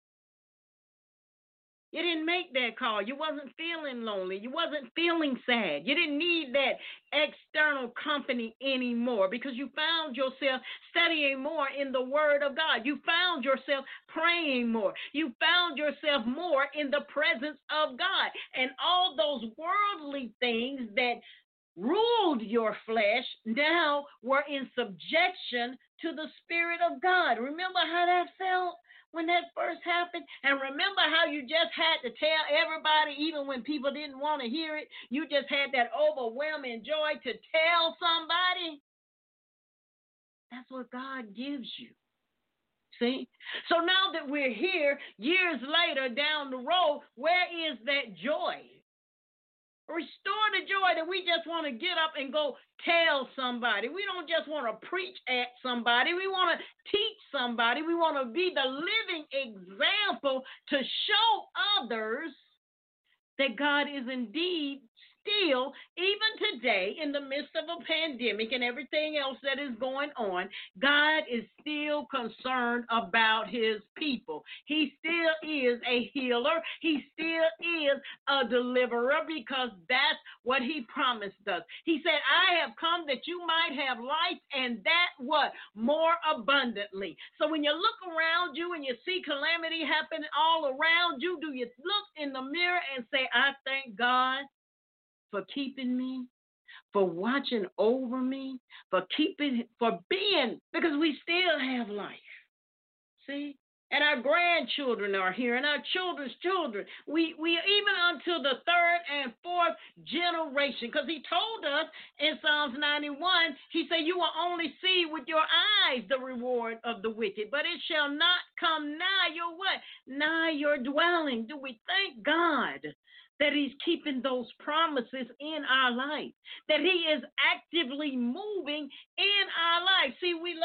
You didn't make that call. You wasn't feeling lonely. You wasn't feeling sad. You didn't need that external company anymore because you found yourself studying more in the Word of God. You found yourself praying more. You found yourself more in the presence of God. And all those worldly things that ruled your flesh now were in subjection to the Spirit of God. Remember how that felt when that first happened? And remember how you just had to tell everybody, even when people didn't want to hear it, you just had that overwhelming joy to tell somebody? That's what God gives you. See? So now that we're here, years later down the road, where is that joy? Restore the joy that we just want to get up and go tell somebody. We don't just want to preach at somebody. We want to teach somebody. We want to be the living example to show others that God is indeed still, even today, in the midst of a pandemic and everything else that is going on, God is still concerned about his people. He still is a healer. He still is a deliverer because that's what he promised us. He said, I have come that you might have life and that what? More abundantly. So when you look around you and you see calamity happening all around you, do you look in the mirror and say, I thank God for keeping me, for watching over me, for being, because we still have life. See? And our grandchildren are here, and our children's children. We even until the third and fourth generation, because he told us in Psalms 91, he said, you will only see with your eyes the reward of the wicked, but it shall not come nigh your what? Nigh your dwelling. Do we thank God that he's keeping those promises in our life, that he is actively moving in our life? See, we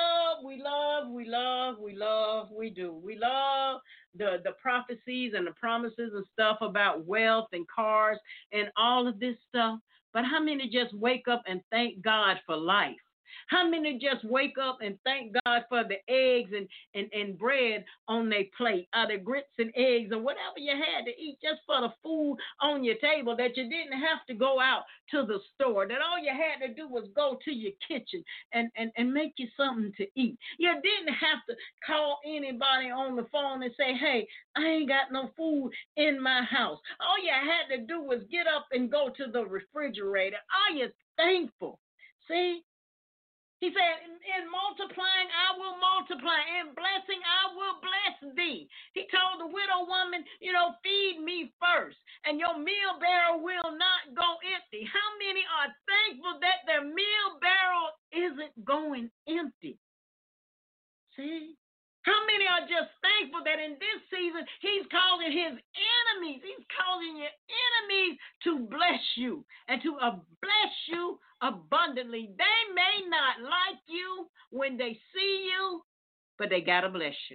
do. We love the prophecies and the promises and stuff about wealth and cars and all of this stuff. But how many just wake up and thank God for life? How many just wake up and thank God for the eggs and bread on their plate, or the grits and eggs, or whatever you had to eat, just for the food on your table, that you didn't have to go out to the store, that all you had to do was go to your kitchen and make you something to eat. You didn't have to call anybody on the phone and say, hey, I ain't got no food in my house. All you had to do was get up and go to the refrigerator. Are you thankful? See? He said, in multiplying, I will multiply. In blessing, I will bless thee. He told the widow woman, feed me first, and your meal barrel will not go empty. How many are thankful that their meal barrel isn't going empty? See? How many are are just thankful that in this season, he's calling his enemies, he's calling your enemies to bless you and to bless you abundantly. They may not like you when they see you, but they got to bless you.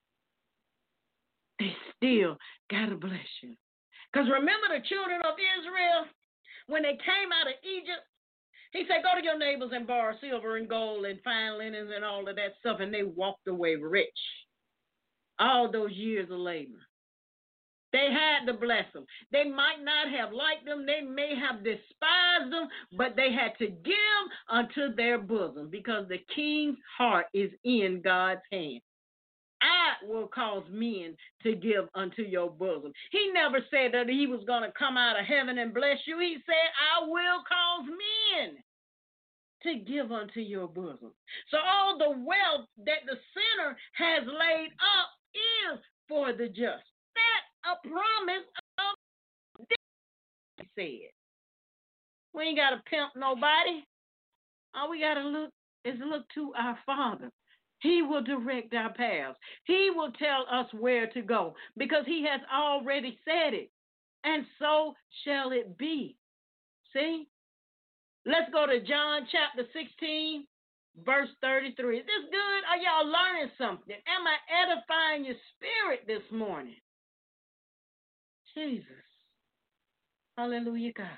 They still got to bless you. Because remember the children of Israel, when they came out of Egypt, he said, go to your neighbors and borrow silver and gold and fine linens and all of that stuff. And they walked away rich. All those years of labor. They had to bless them. They might not have liked them. They may have despised them, but they had to give unto their bosom because the king's heart is in God's hand. I will cause men to give unto your bosom. He never said that he was going to come out of heaven and bless you. He said, I will cause men to give unto your bosom. So all the wealth that the sinner has laid up is for the just. That's a promise of this, he said. We ain't got to pimp nobody. All we got to look to our Father. He will direct our paths. He will tell us where to go because he has already said it. And so shall it be. See? Let's go to John chapter 16, verse 33. Is this good? Are y'all learning something? Am I edifying your spirit this morning? Jesus. Hallelujah, God.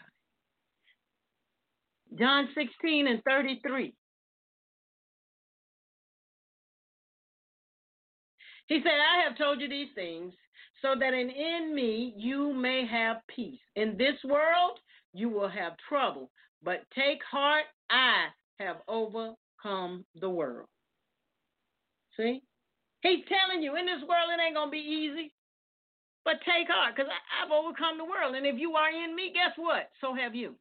John 16 and 33. He said, I have told you these things so that in me you may have peace. In this world you will have trouble, but take heart, I have overcome the world. See? He's telling you, in this world it ain't going to be easy, but take heart because I've overcome the world. And if you are in me, guess what? So have you.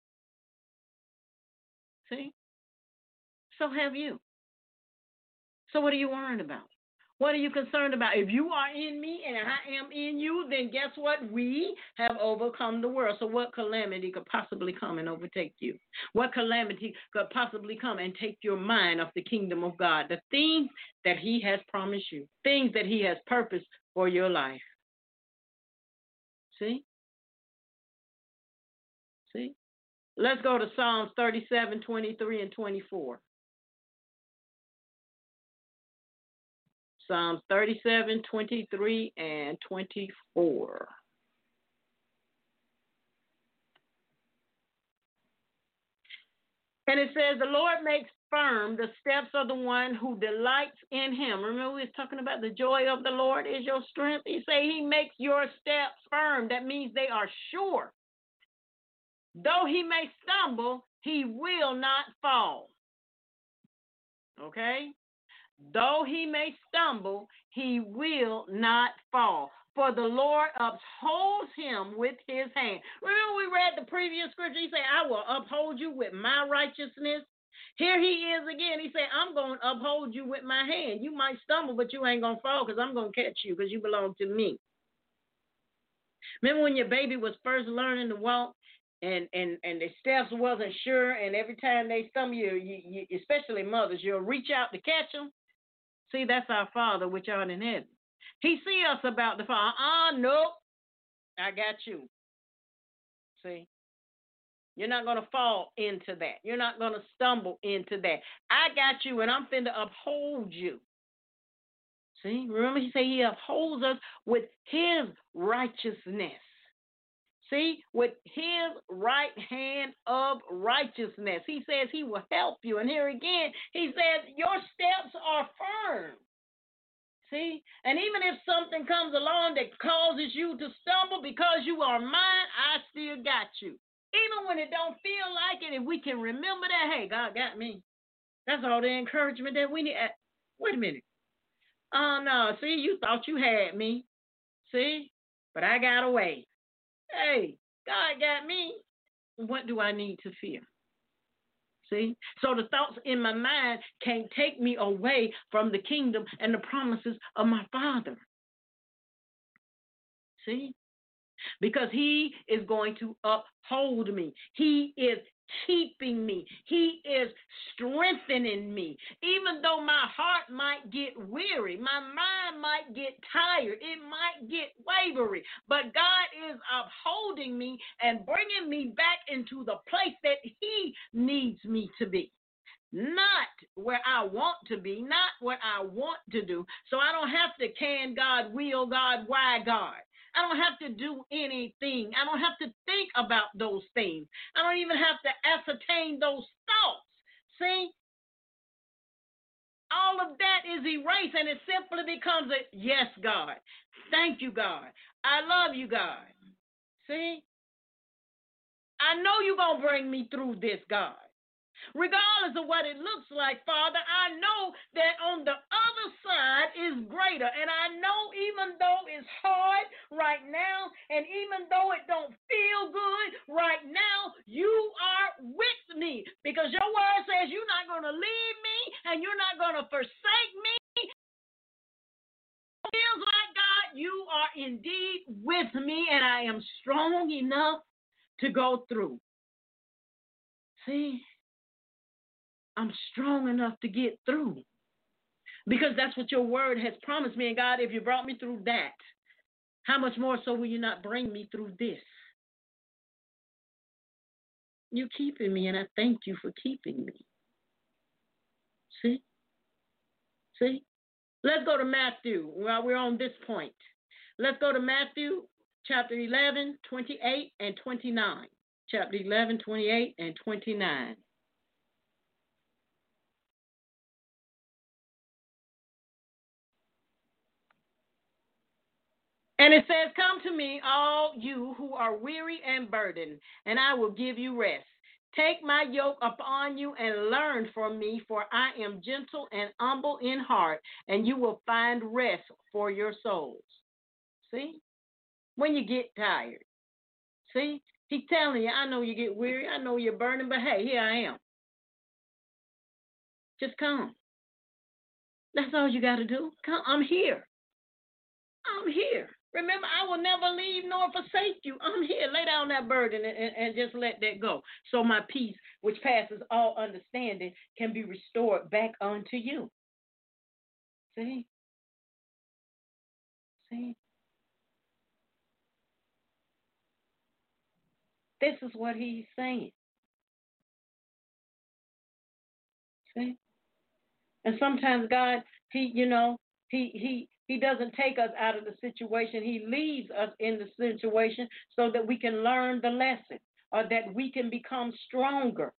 See? So have you. So what are you worrying about? What are you concerned about? If you are in me and I am in you, then guess what? We have overcome the world. So what calamity could possibly come and overtake you? What calamity could possibly come and take your mind off the kingdom of God? The things that he has promised you, things that he has purposed for your life. See? See? Let's go to Psalms 37, 23, and 24. Psalms 37, 23, and 24. And it says, the Lord makes firm the steps of the one who delights in him. Remember we was talking about the joy of the Lord is your strength? He say he makes your steps firm. That means they are sure. Though he may stumble, he will not fall. Okay? Though he may stumble, he will not fall. For the Lord upholds him with his hand. Remember we read the previous scripture? He said, I will uphold you with my righteousness. Here he is again. He said, I'm going to uphold you with my hand. You might stumble, but you ain't going to fall because I'm going to catch you because you belong to me. Remember when your baby was first learning to walk and the steps wasn't sure, and every time they stumble, you especially mothers, you'll reach out to catch them? See, that's our Father which art in heaven. He see us about the Father. Nope. I got you. See? You're not going to fall into that. You're not going to stumble into that. I got you, and I'm finna uphold you. See? Remember, he said he upholds us with his righteousness. See? With his right hand of righteousness. He says he will help you. And here again, he says your steps are firm. See? And even if something comes along that causes you to stumble because you are mine, I still got you. Even when it don't feel like it, if we can remember that, hey, God got me. That's all the encouragement that we need. Wait a minute. Oh, no. See, you thought you had me. See? But I got away. Hey, God got me. What do I need to fear? See? So the thoughts in my mind can't take me away from the kingdom and the promises of my Father. See? Because he is going to uphold me. He is keeping me. He is strengthening me. Even though my heart might get weary, my mind might get tired, it might get wavery, but God is upholding me and bringing me back into the place that He needs me to be. Not where I want to be, not what I want to do. So I don't have to can God, will God, why God. I don't have to do anything. I don't have to think about those things. I don't even have to ascertain those thoughts. See? All of that is erased, and it simply becomes a yes, God. Thank you, God. I love you, God. See? I know you're going to bring me through this, God. Regardless of what it looks like, Father, I know that on the other side is greater. And I know even though it's hard right now, and even though it don't feel good right now, you are with me. Because your word says you're not going to leave me and you're not going to forsake me. It feels like, God, you are indeed with me, and I am strong enough to go through. See? I'm strong enough to get through because that's what your word has promised me. And God, if you brought me through that, how much more so will you not bring me through this? You're keeping me, and I thank you for keeping me. See? Let's go to Matthew while we're on this point. Let's go to Matthew chapter 11, 28 and 29. Chapter 11, 28 and 29. And it says, come to me, all you who are weary and burdened, and I will give you rest. Take my yoke upon you and learn from me, for I am gentle and humble in heart, and you will find rest for your souls. See? When you get tired. See? He's telling you, I know you get weary, I know you're burdened, but hey, here I am. Just come. That's all you got to do. Come. I'm here. I'm here. Remember, I will never leave nor forsake you. I'm here. Lay down that burden and just let that go. So my peace, which passes all understanding, can be restored back unto you. See? This is what he's saying. See? And sometimes God, He doesn't take us out of the situation. He leaves us in the situation so that we can learn the lesson or that we can become stronger.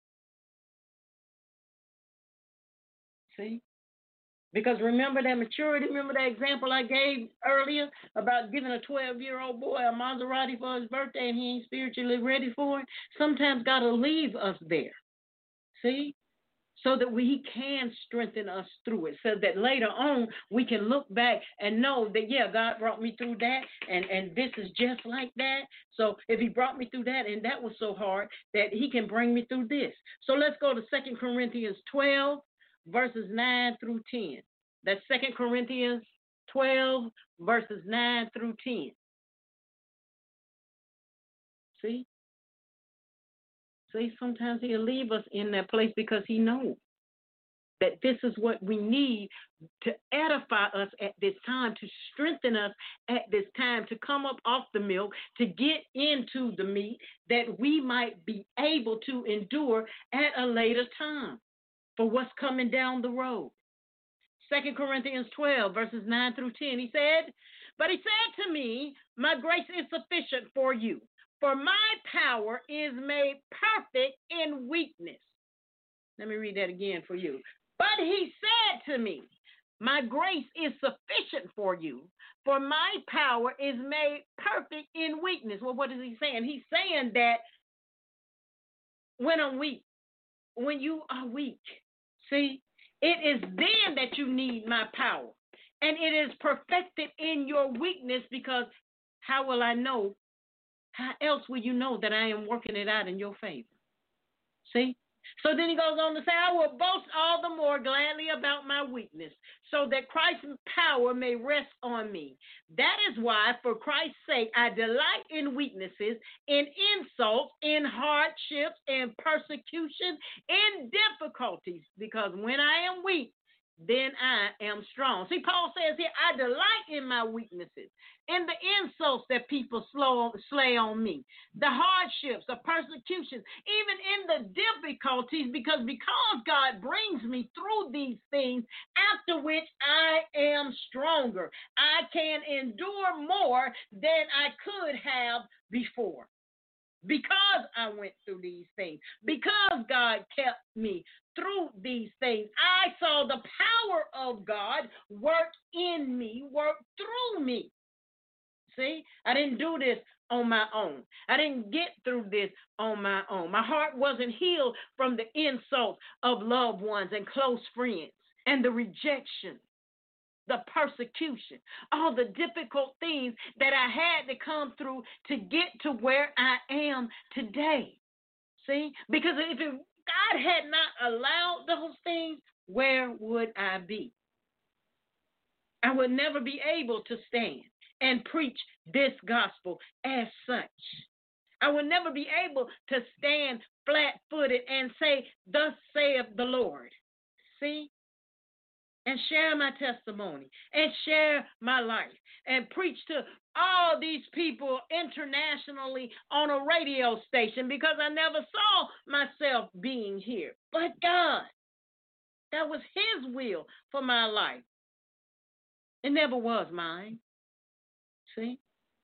See? Because remember that maturity, remember that example I gave earlier about giving a 12-year-old boy a Maserati for his birthday and he ain't spiritually ready for it? Sometimes God will leave us there. See? So that He can strengthen us through it, so that later on we can look back and know that, yeah, God brought me through that, and this is just like that. So if He brought me through that, and that was so hard, that He can bring me through this. So let's go to 2 Corinthians 12, verses 9 through 10. That's 2 Corinthians 12, verses 9 through 10. See, sometimes He'll leave us in that place because He knows that this is what we need to edify us at this time, to strengthen us at this time, to come up off the milk, to get into the meat, that we might be able to endure at a later time for what's coming down the road. 2 Corinthians 12, verses 9 through 10, he said, but he said to me, my grace is sufficient for you, for my power is made perfect in weakness. Let me read that again for you. But he said to me, my grace is sufficient for you, for my power is made perfect in weakness. Well, what is he saying? He's saying that when I'm weak, when you are weak, see, it is then that you need my power. And it is perfected in your weakness, because how will I know? How else will you know that I am working it out in your favor? See? So then he goes on to say, I will boast all the more gladly about my weakness, so that Christ's power may rest on me. That is why, for Christ's sake, I delight in weaknesses, in insults, in hardships, in persecution, in difficulties, because when I am weak, then I am strong. See, Paul says here, I delight in my weaknesses, in the insults that people slay on me, the hardships, the persecutions, even in the difficulties, because God brings me through these things, after which I am stronger. I can endure more than I could have before. Because I went through these things, because God kept me through these things, I saw the power of God work in me, work through me. See, I didn't do this on my own. I didn't get through this on my own. My heart wasn't healed from the insults of loved ones and close friends and the rejection, the persecution, all the difficult things that I had to come through to get to where I am today. See? Because if God had not allowed those things, where would I be? I would never be able to stand and preach this gospel as such. I would never be able to stand flat-footed and say, thus saith the Lord. See? And share my testimony, and share my life, and preach to all these people internationally on a radio station, because I never saw myself being here. But God, that was His will for my life. It never was mine. See?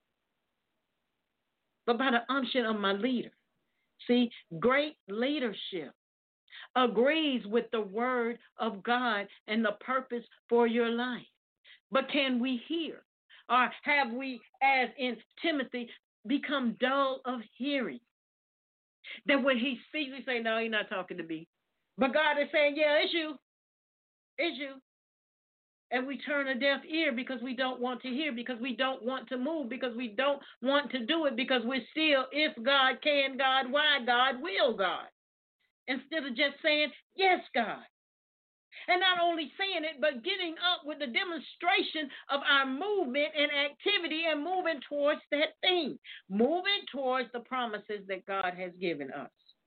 But by the unction of my leader. See, great leadership agrees with the word of God and the purpose for your life. But can we hear? Or have we, as in Timothy, become dull of hearing? That when he speaks, we say, no, he's not talking to me. But God is saying, yeah, it's you. It's you. And we turn a deaf ear because we don't want to hear, because we don't want to move, because we don't want to do it, because we're still, if God can, God, why God, will God. Instead of just saying, yes, God. And not only saying it, but getting up with the demonstration of our movement and activity and moving towards that thing, moving towards the promises that God has given us.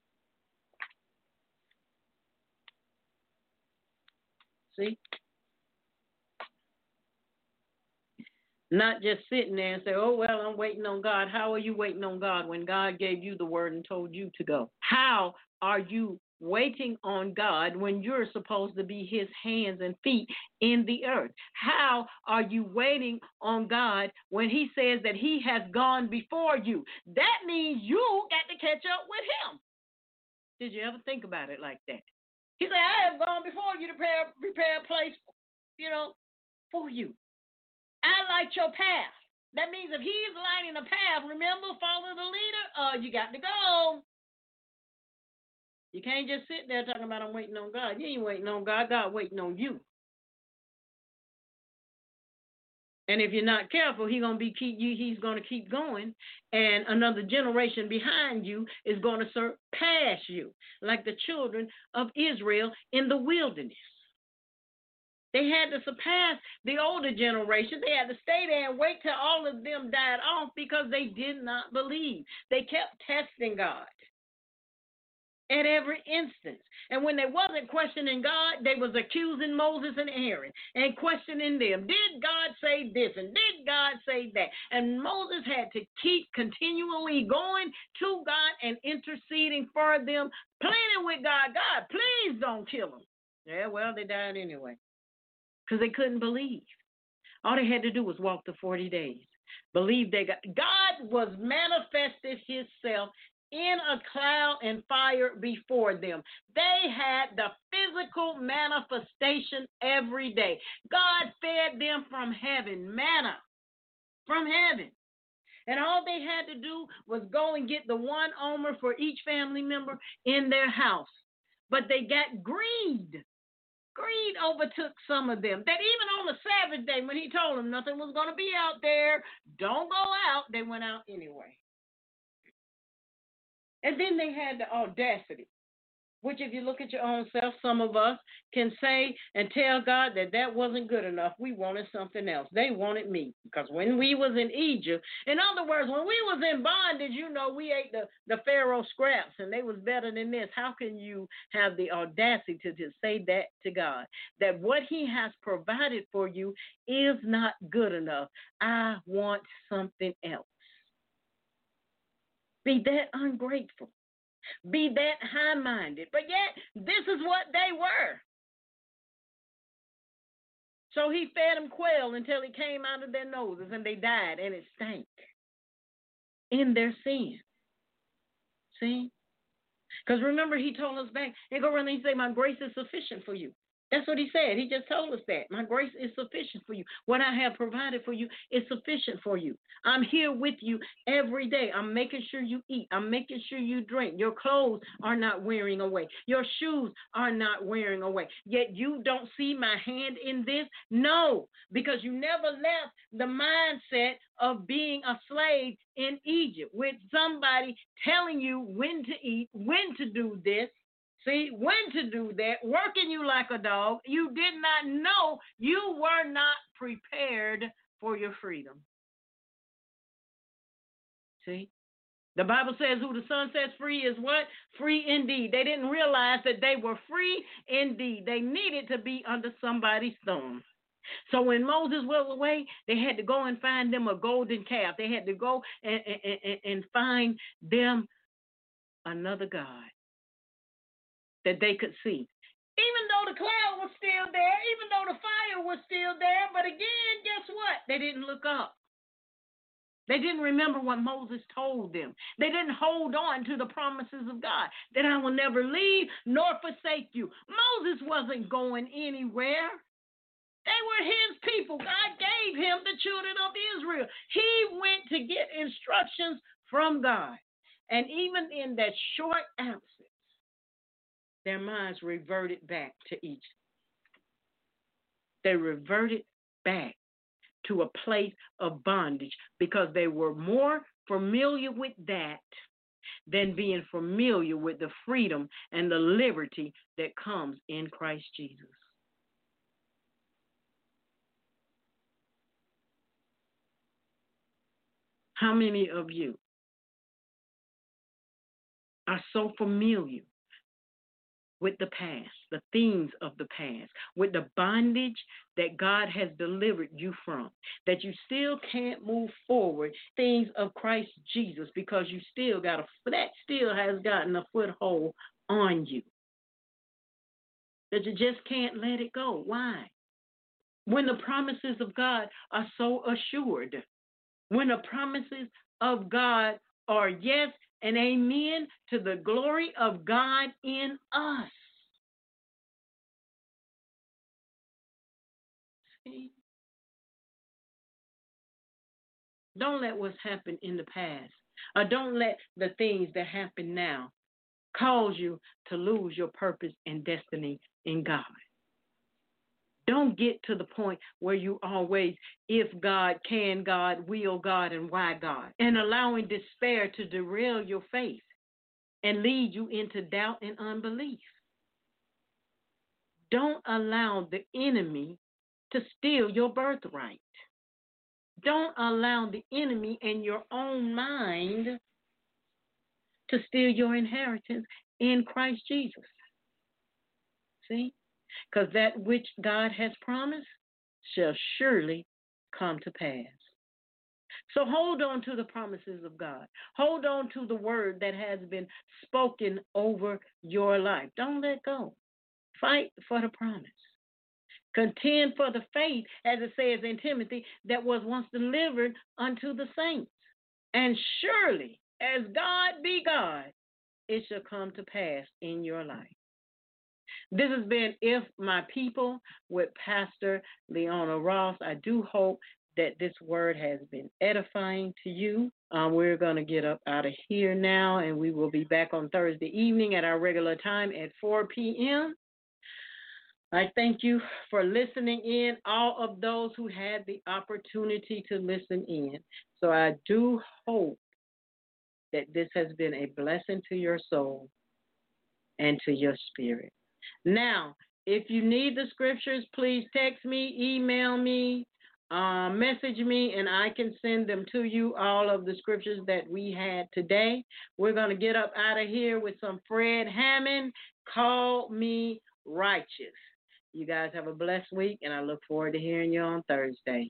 See? Not just sitting there and say, oh, well, I'm waiting on God. How are you waiting on God when God gave you the word and told you to go? How are you waiting on God when you're supposed to be His hands and feet in the earth? How are you waiting on God when He says that He has gone before you? That means you got to catch up with Him. Did you ever think about it like that? He said, I have gone before you to prepare a place, for you. I light your path. That means if He's lighting a path, remember, follow the leader, you got to go. You can't just sit there talking about I'm waiting on God. You ain't waiting on God. God waiting on you. And if you're not careful, He's going to keep going, and another generation behind you is going to surpass you, like the children of Israel in the wilderness. They had to surpass the older generation. They had to stay there and wait till all of them died off because they did not believe. They kept testing God at every instance. And when they wasn't questioning God, they was accusing Moses and Aaron and questioning them. Did God say this? And did God say that? And Moses had to keep continually going to God and interceding for them, pleading with God, God, please don't kill them. Yeah, well, they died anyway because they couldn't believe. All they had to do was walk the 40 days. Believe they got God was manifested Himself in a cloud and fire before them. They had the physical manifestation every day. God fed them from heaven, manna from heaven. And all they had to do was go and get the one omer for each family member in their house. But they got greed. Greed overtook some of them. That even on the Sabbath day, when He told them nothing was going to be out there, don't go out, they went out anyway. And then they had the audacity, Which, if you look at your own self, some of us can say and tell God that that wasn't good enough. We wanted something else. They wanted me. Because when we was in Egypt, in other words, when we was in bondage, we ate the Pharaoh scraps and they was better than this. How can you have the audacity to just say that to God? That what he has provided for you is not good enough. I want something else. Be that ungrateful. Be that high-minded. But yet, this is what they were. So he fed them quail until it came out of their noses and they died and it stank in their sin. See? Because remember, he told us back, and go around and he said, my grace is sufficient for you. That's what he said. He just told us that. My grace is sufficient for you. What I have provided for you is sufficient for you. I'm here with you every day. I'm making sure you eat. I'm making sure you drink. Your clothes are not wearing away. Your shoes are not wearing away. Yet you don't see my hand in this? No, because you never left the mindset of being a slave in Egypt with somebody telling you when to eat, when to do this. See, when to do that, working you like a dog. You did not know. You were not prepared for your freedom. See, the Bible says who the Son sets free is what? Free indeed. They didn't realize that they were free indeed. They needed to be under somebody's thumb. So when Moses was away, they had to go and find them a golden calf. They had to go and find them another God that they could see. Even though the cloud was still there, even though the fire was still there, but again, guess what? They didn't look up. They didn't remember what Moses told them. They didn't hold on to the promises of God, that I will never leave nor forsake you. Moses wasn't going anywhere. They were his people. God gave him the children of Israel. He went to get instructions from God. And even in that short absence, their minds reverted back to Egypt. They reverted back to a place of bondage because they were more familiar with that than being familiar with the freedom and the liberty that comes in Christ Jesus. How many of you are so familiar with the past, the things of the past, with the bondage that God has delivered you from, that you still can't move forward things of Christ Jesus because you still got that still has gotten a foothold on you, that you just can't let it go? Why? When the promises of God are so assured, when the promises of God are yes and amen to the glory of God in us. See? Don't let what's happened in the past, or don't let the things that happen now cause you to lose your purpose and destiny in God. Don't get to the point where you always, if God, can God, will God, and why God, and allowing despair to derail your faith and lead you into doubt and unbelief. Don't allow the enemy to steal your birthright. Don't allow the enemy and your own mind to steal your inheritance in Christ Jesus. See? Because that which God has promised shall surely come to pass. So hold on to the promises of God. Hold on to the word that has been spoken over your life. Don't let go. Fight for the promise. Contend for the faith, as it says in Timothy, that was once delivered unto the saints. And surely, as God be God, it shall come to pass in your life. This has been If My People with Pastor Leona Ross. I do hope that this word has been edifying to you. We're going to get up out of here now, and we will be back on Thursday evening at our regular time at 4 p.m. I thank you for listening in, all of those who had the opportunity to listen in. So I do hope that this has been a blessing to your soul. and to your spirit. Now, if you need the scriptures, please text me, email me, message me, and I can send them to you, all of the scriptures that we had today. We're going to get up out of here with some Fred Hammond, Call Me Righteous. You guys have a blessed week, and I look forward to hearing you on Thursday.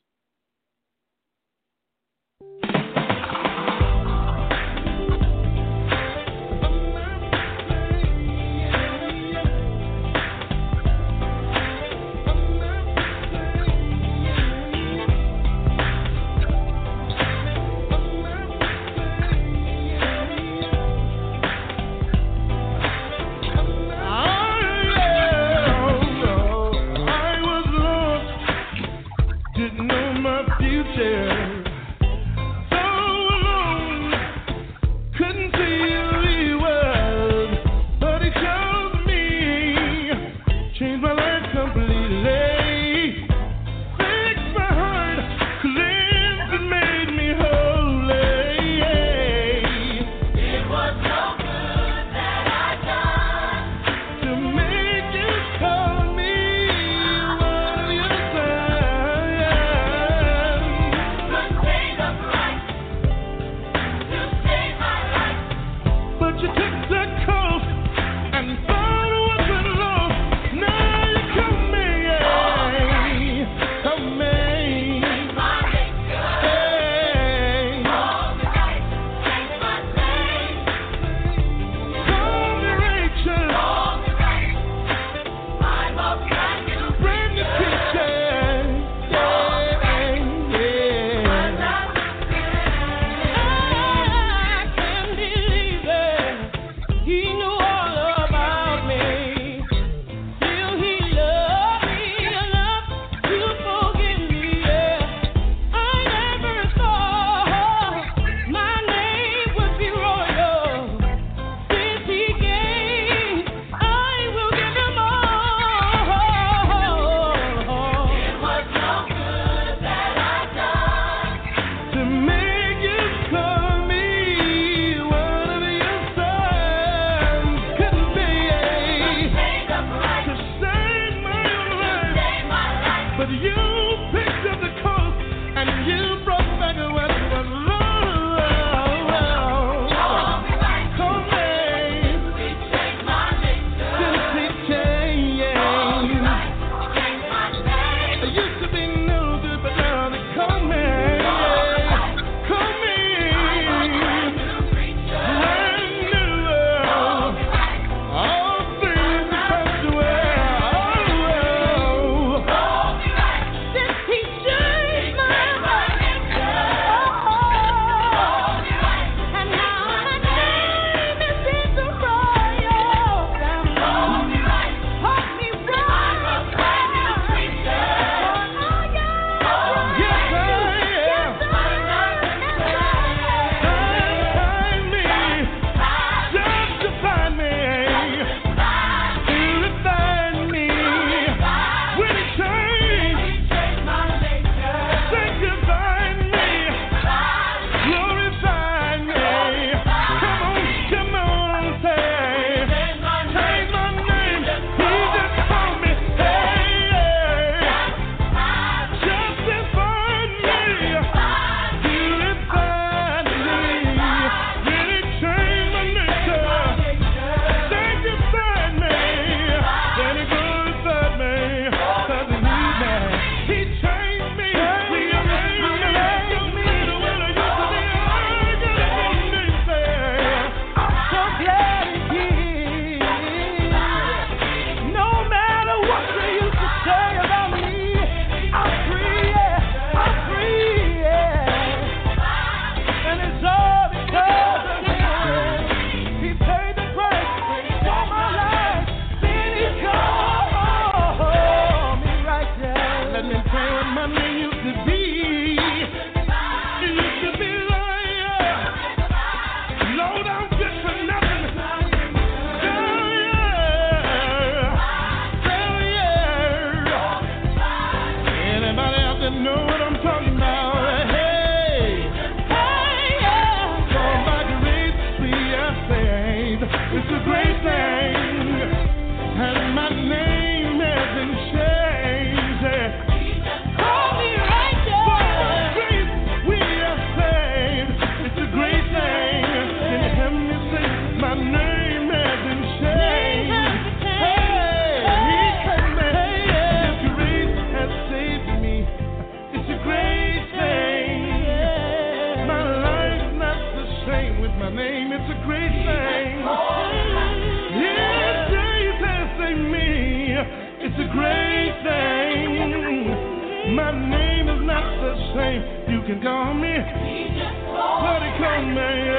great thing. My name is not the same. You can call me, but he called me.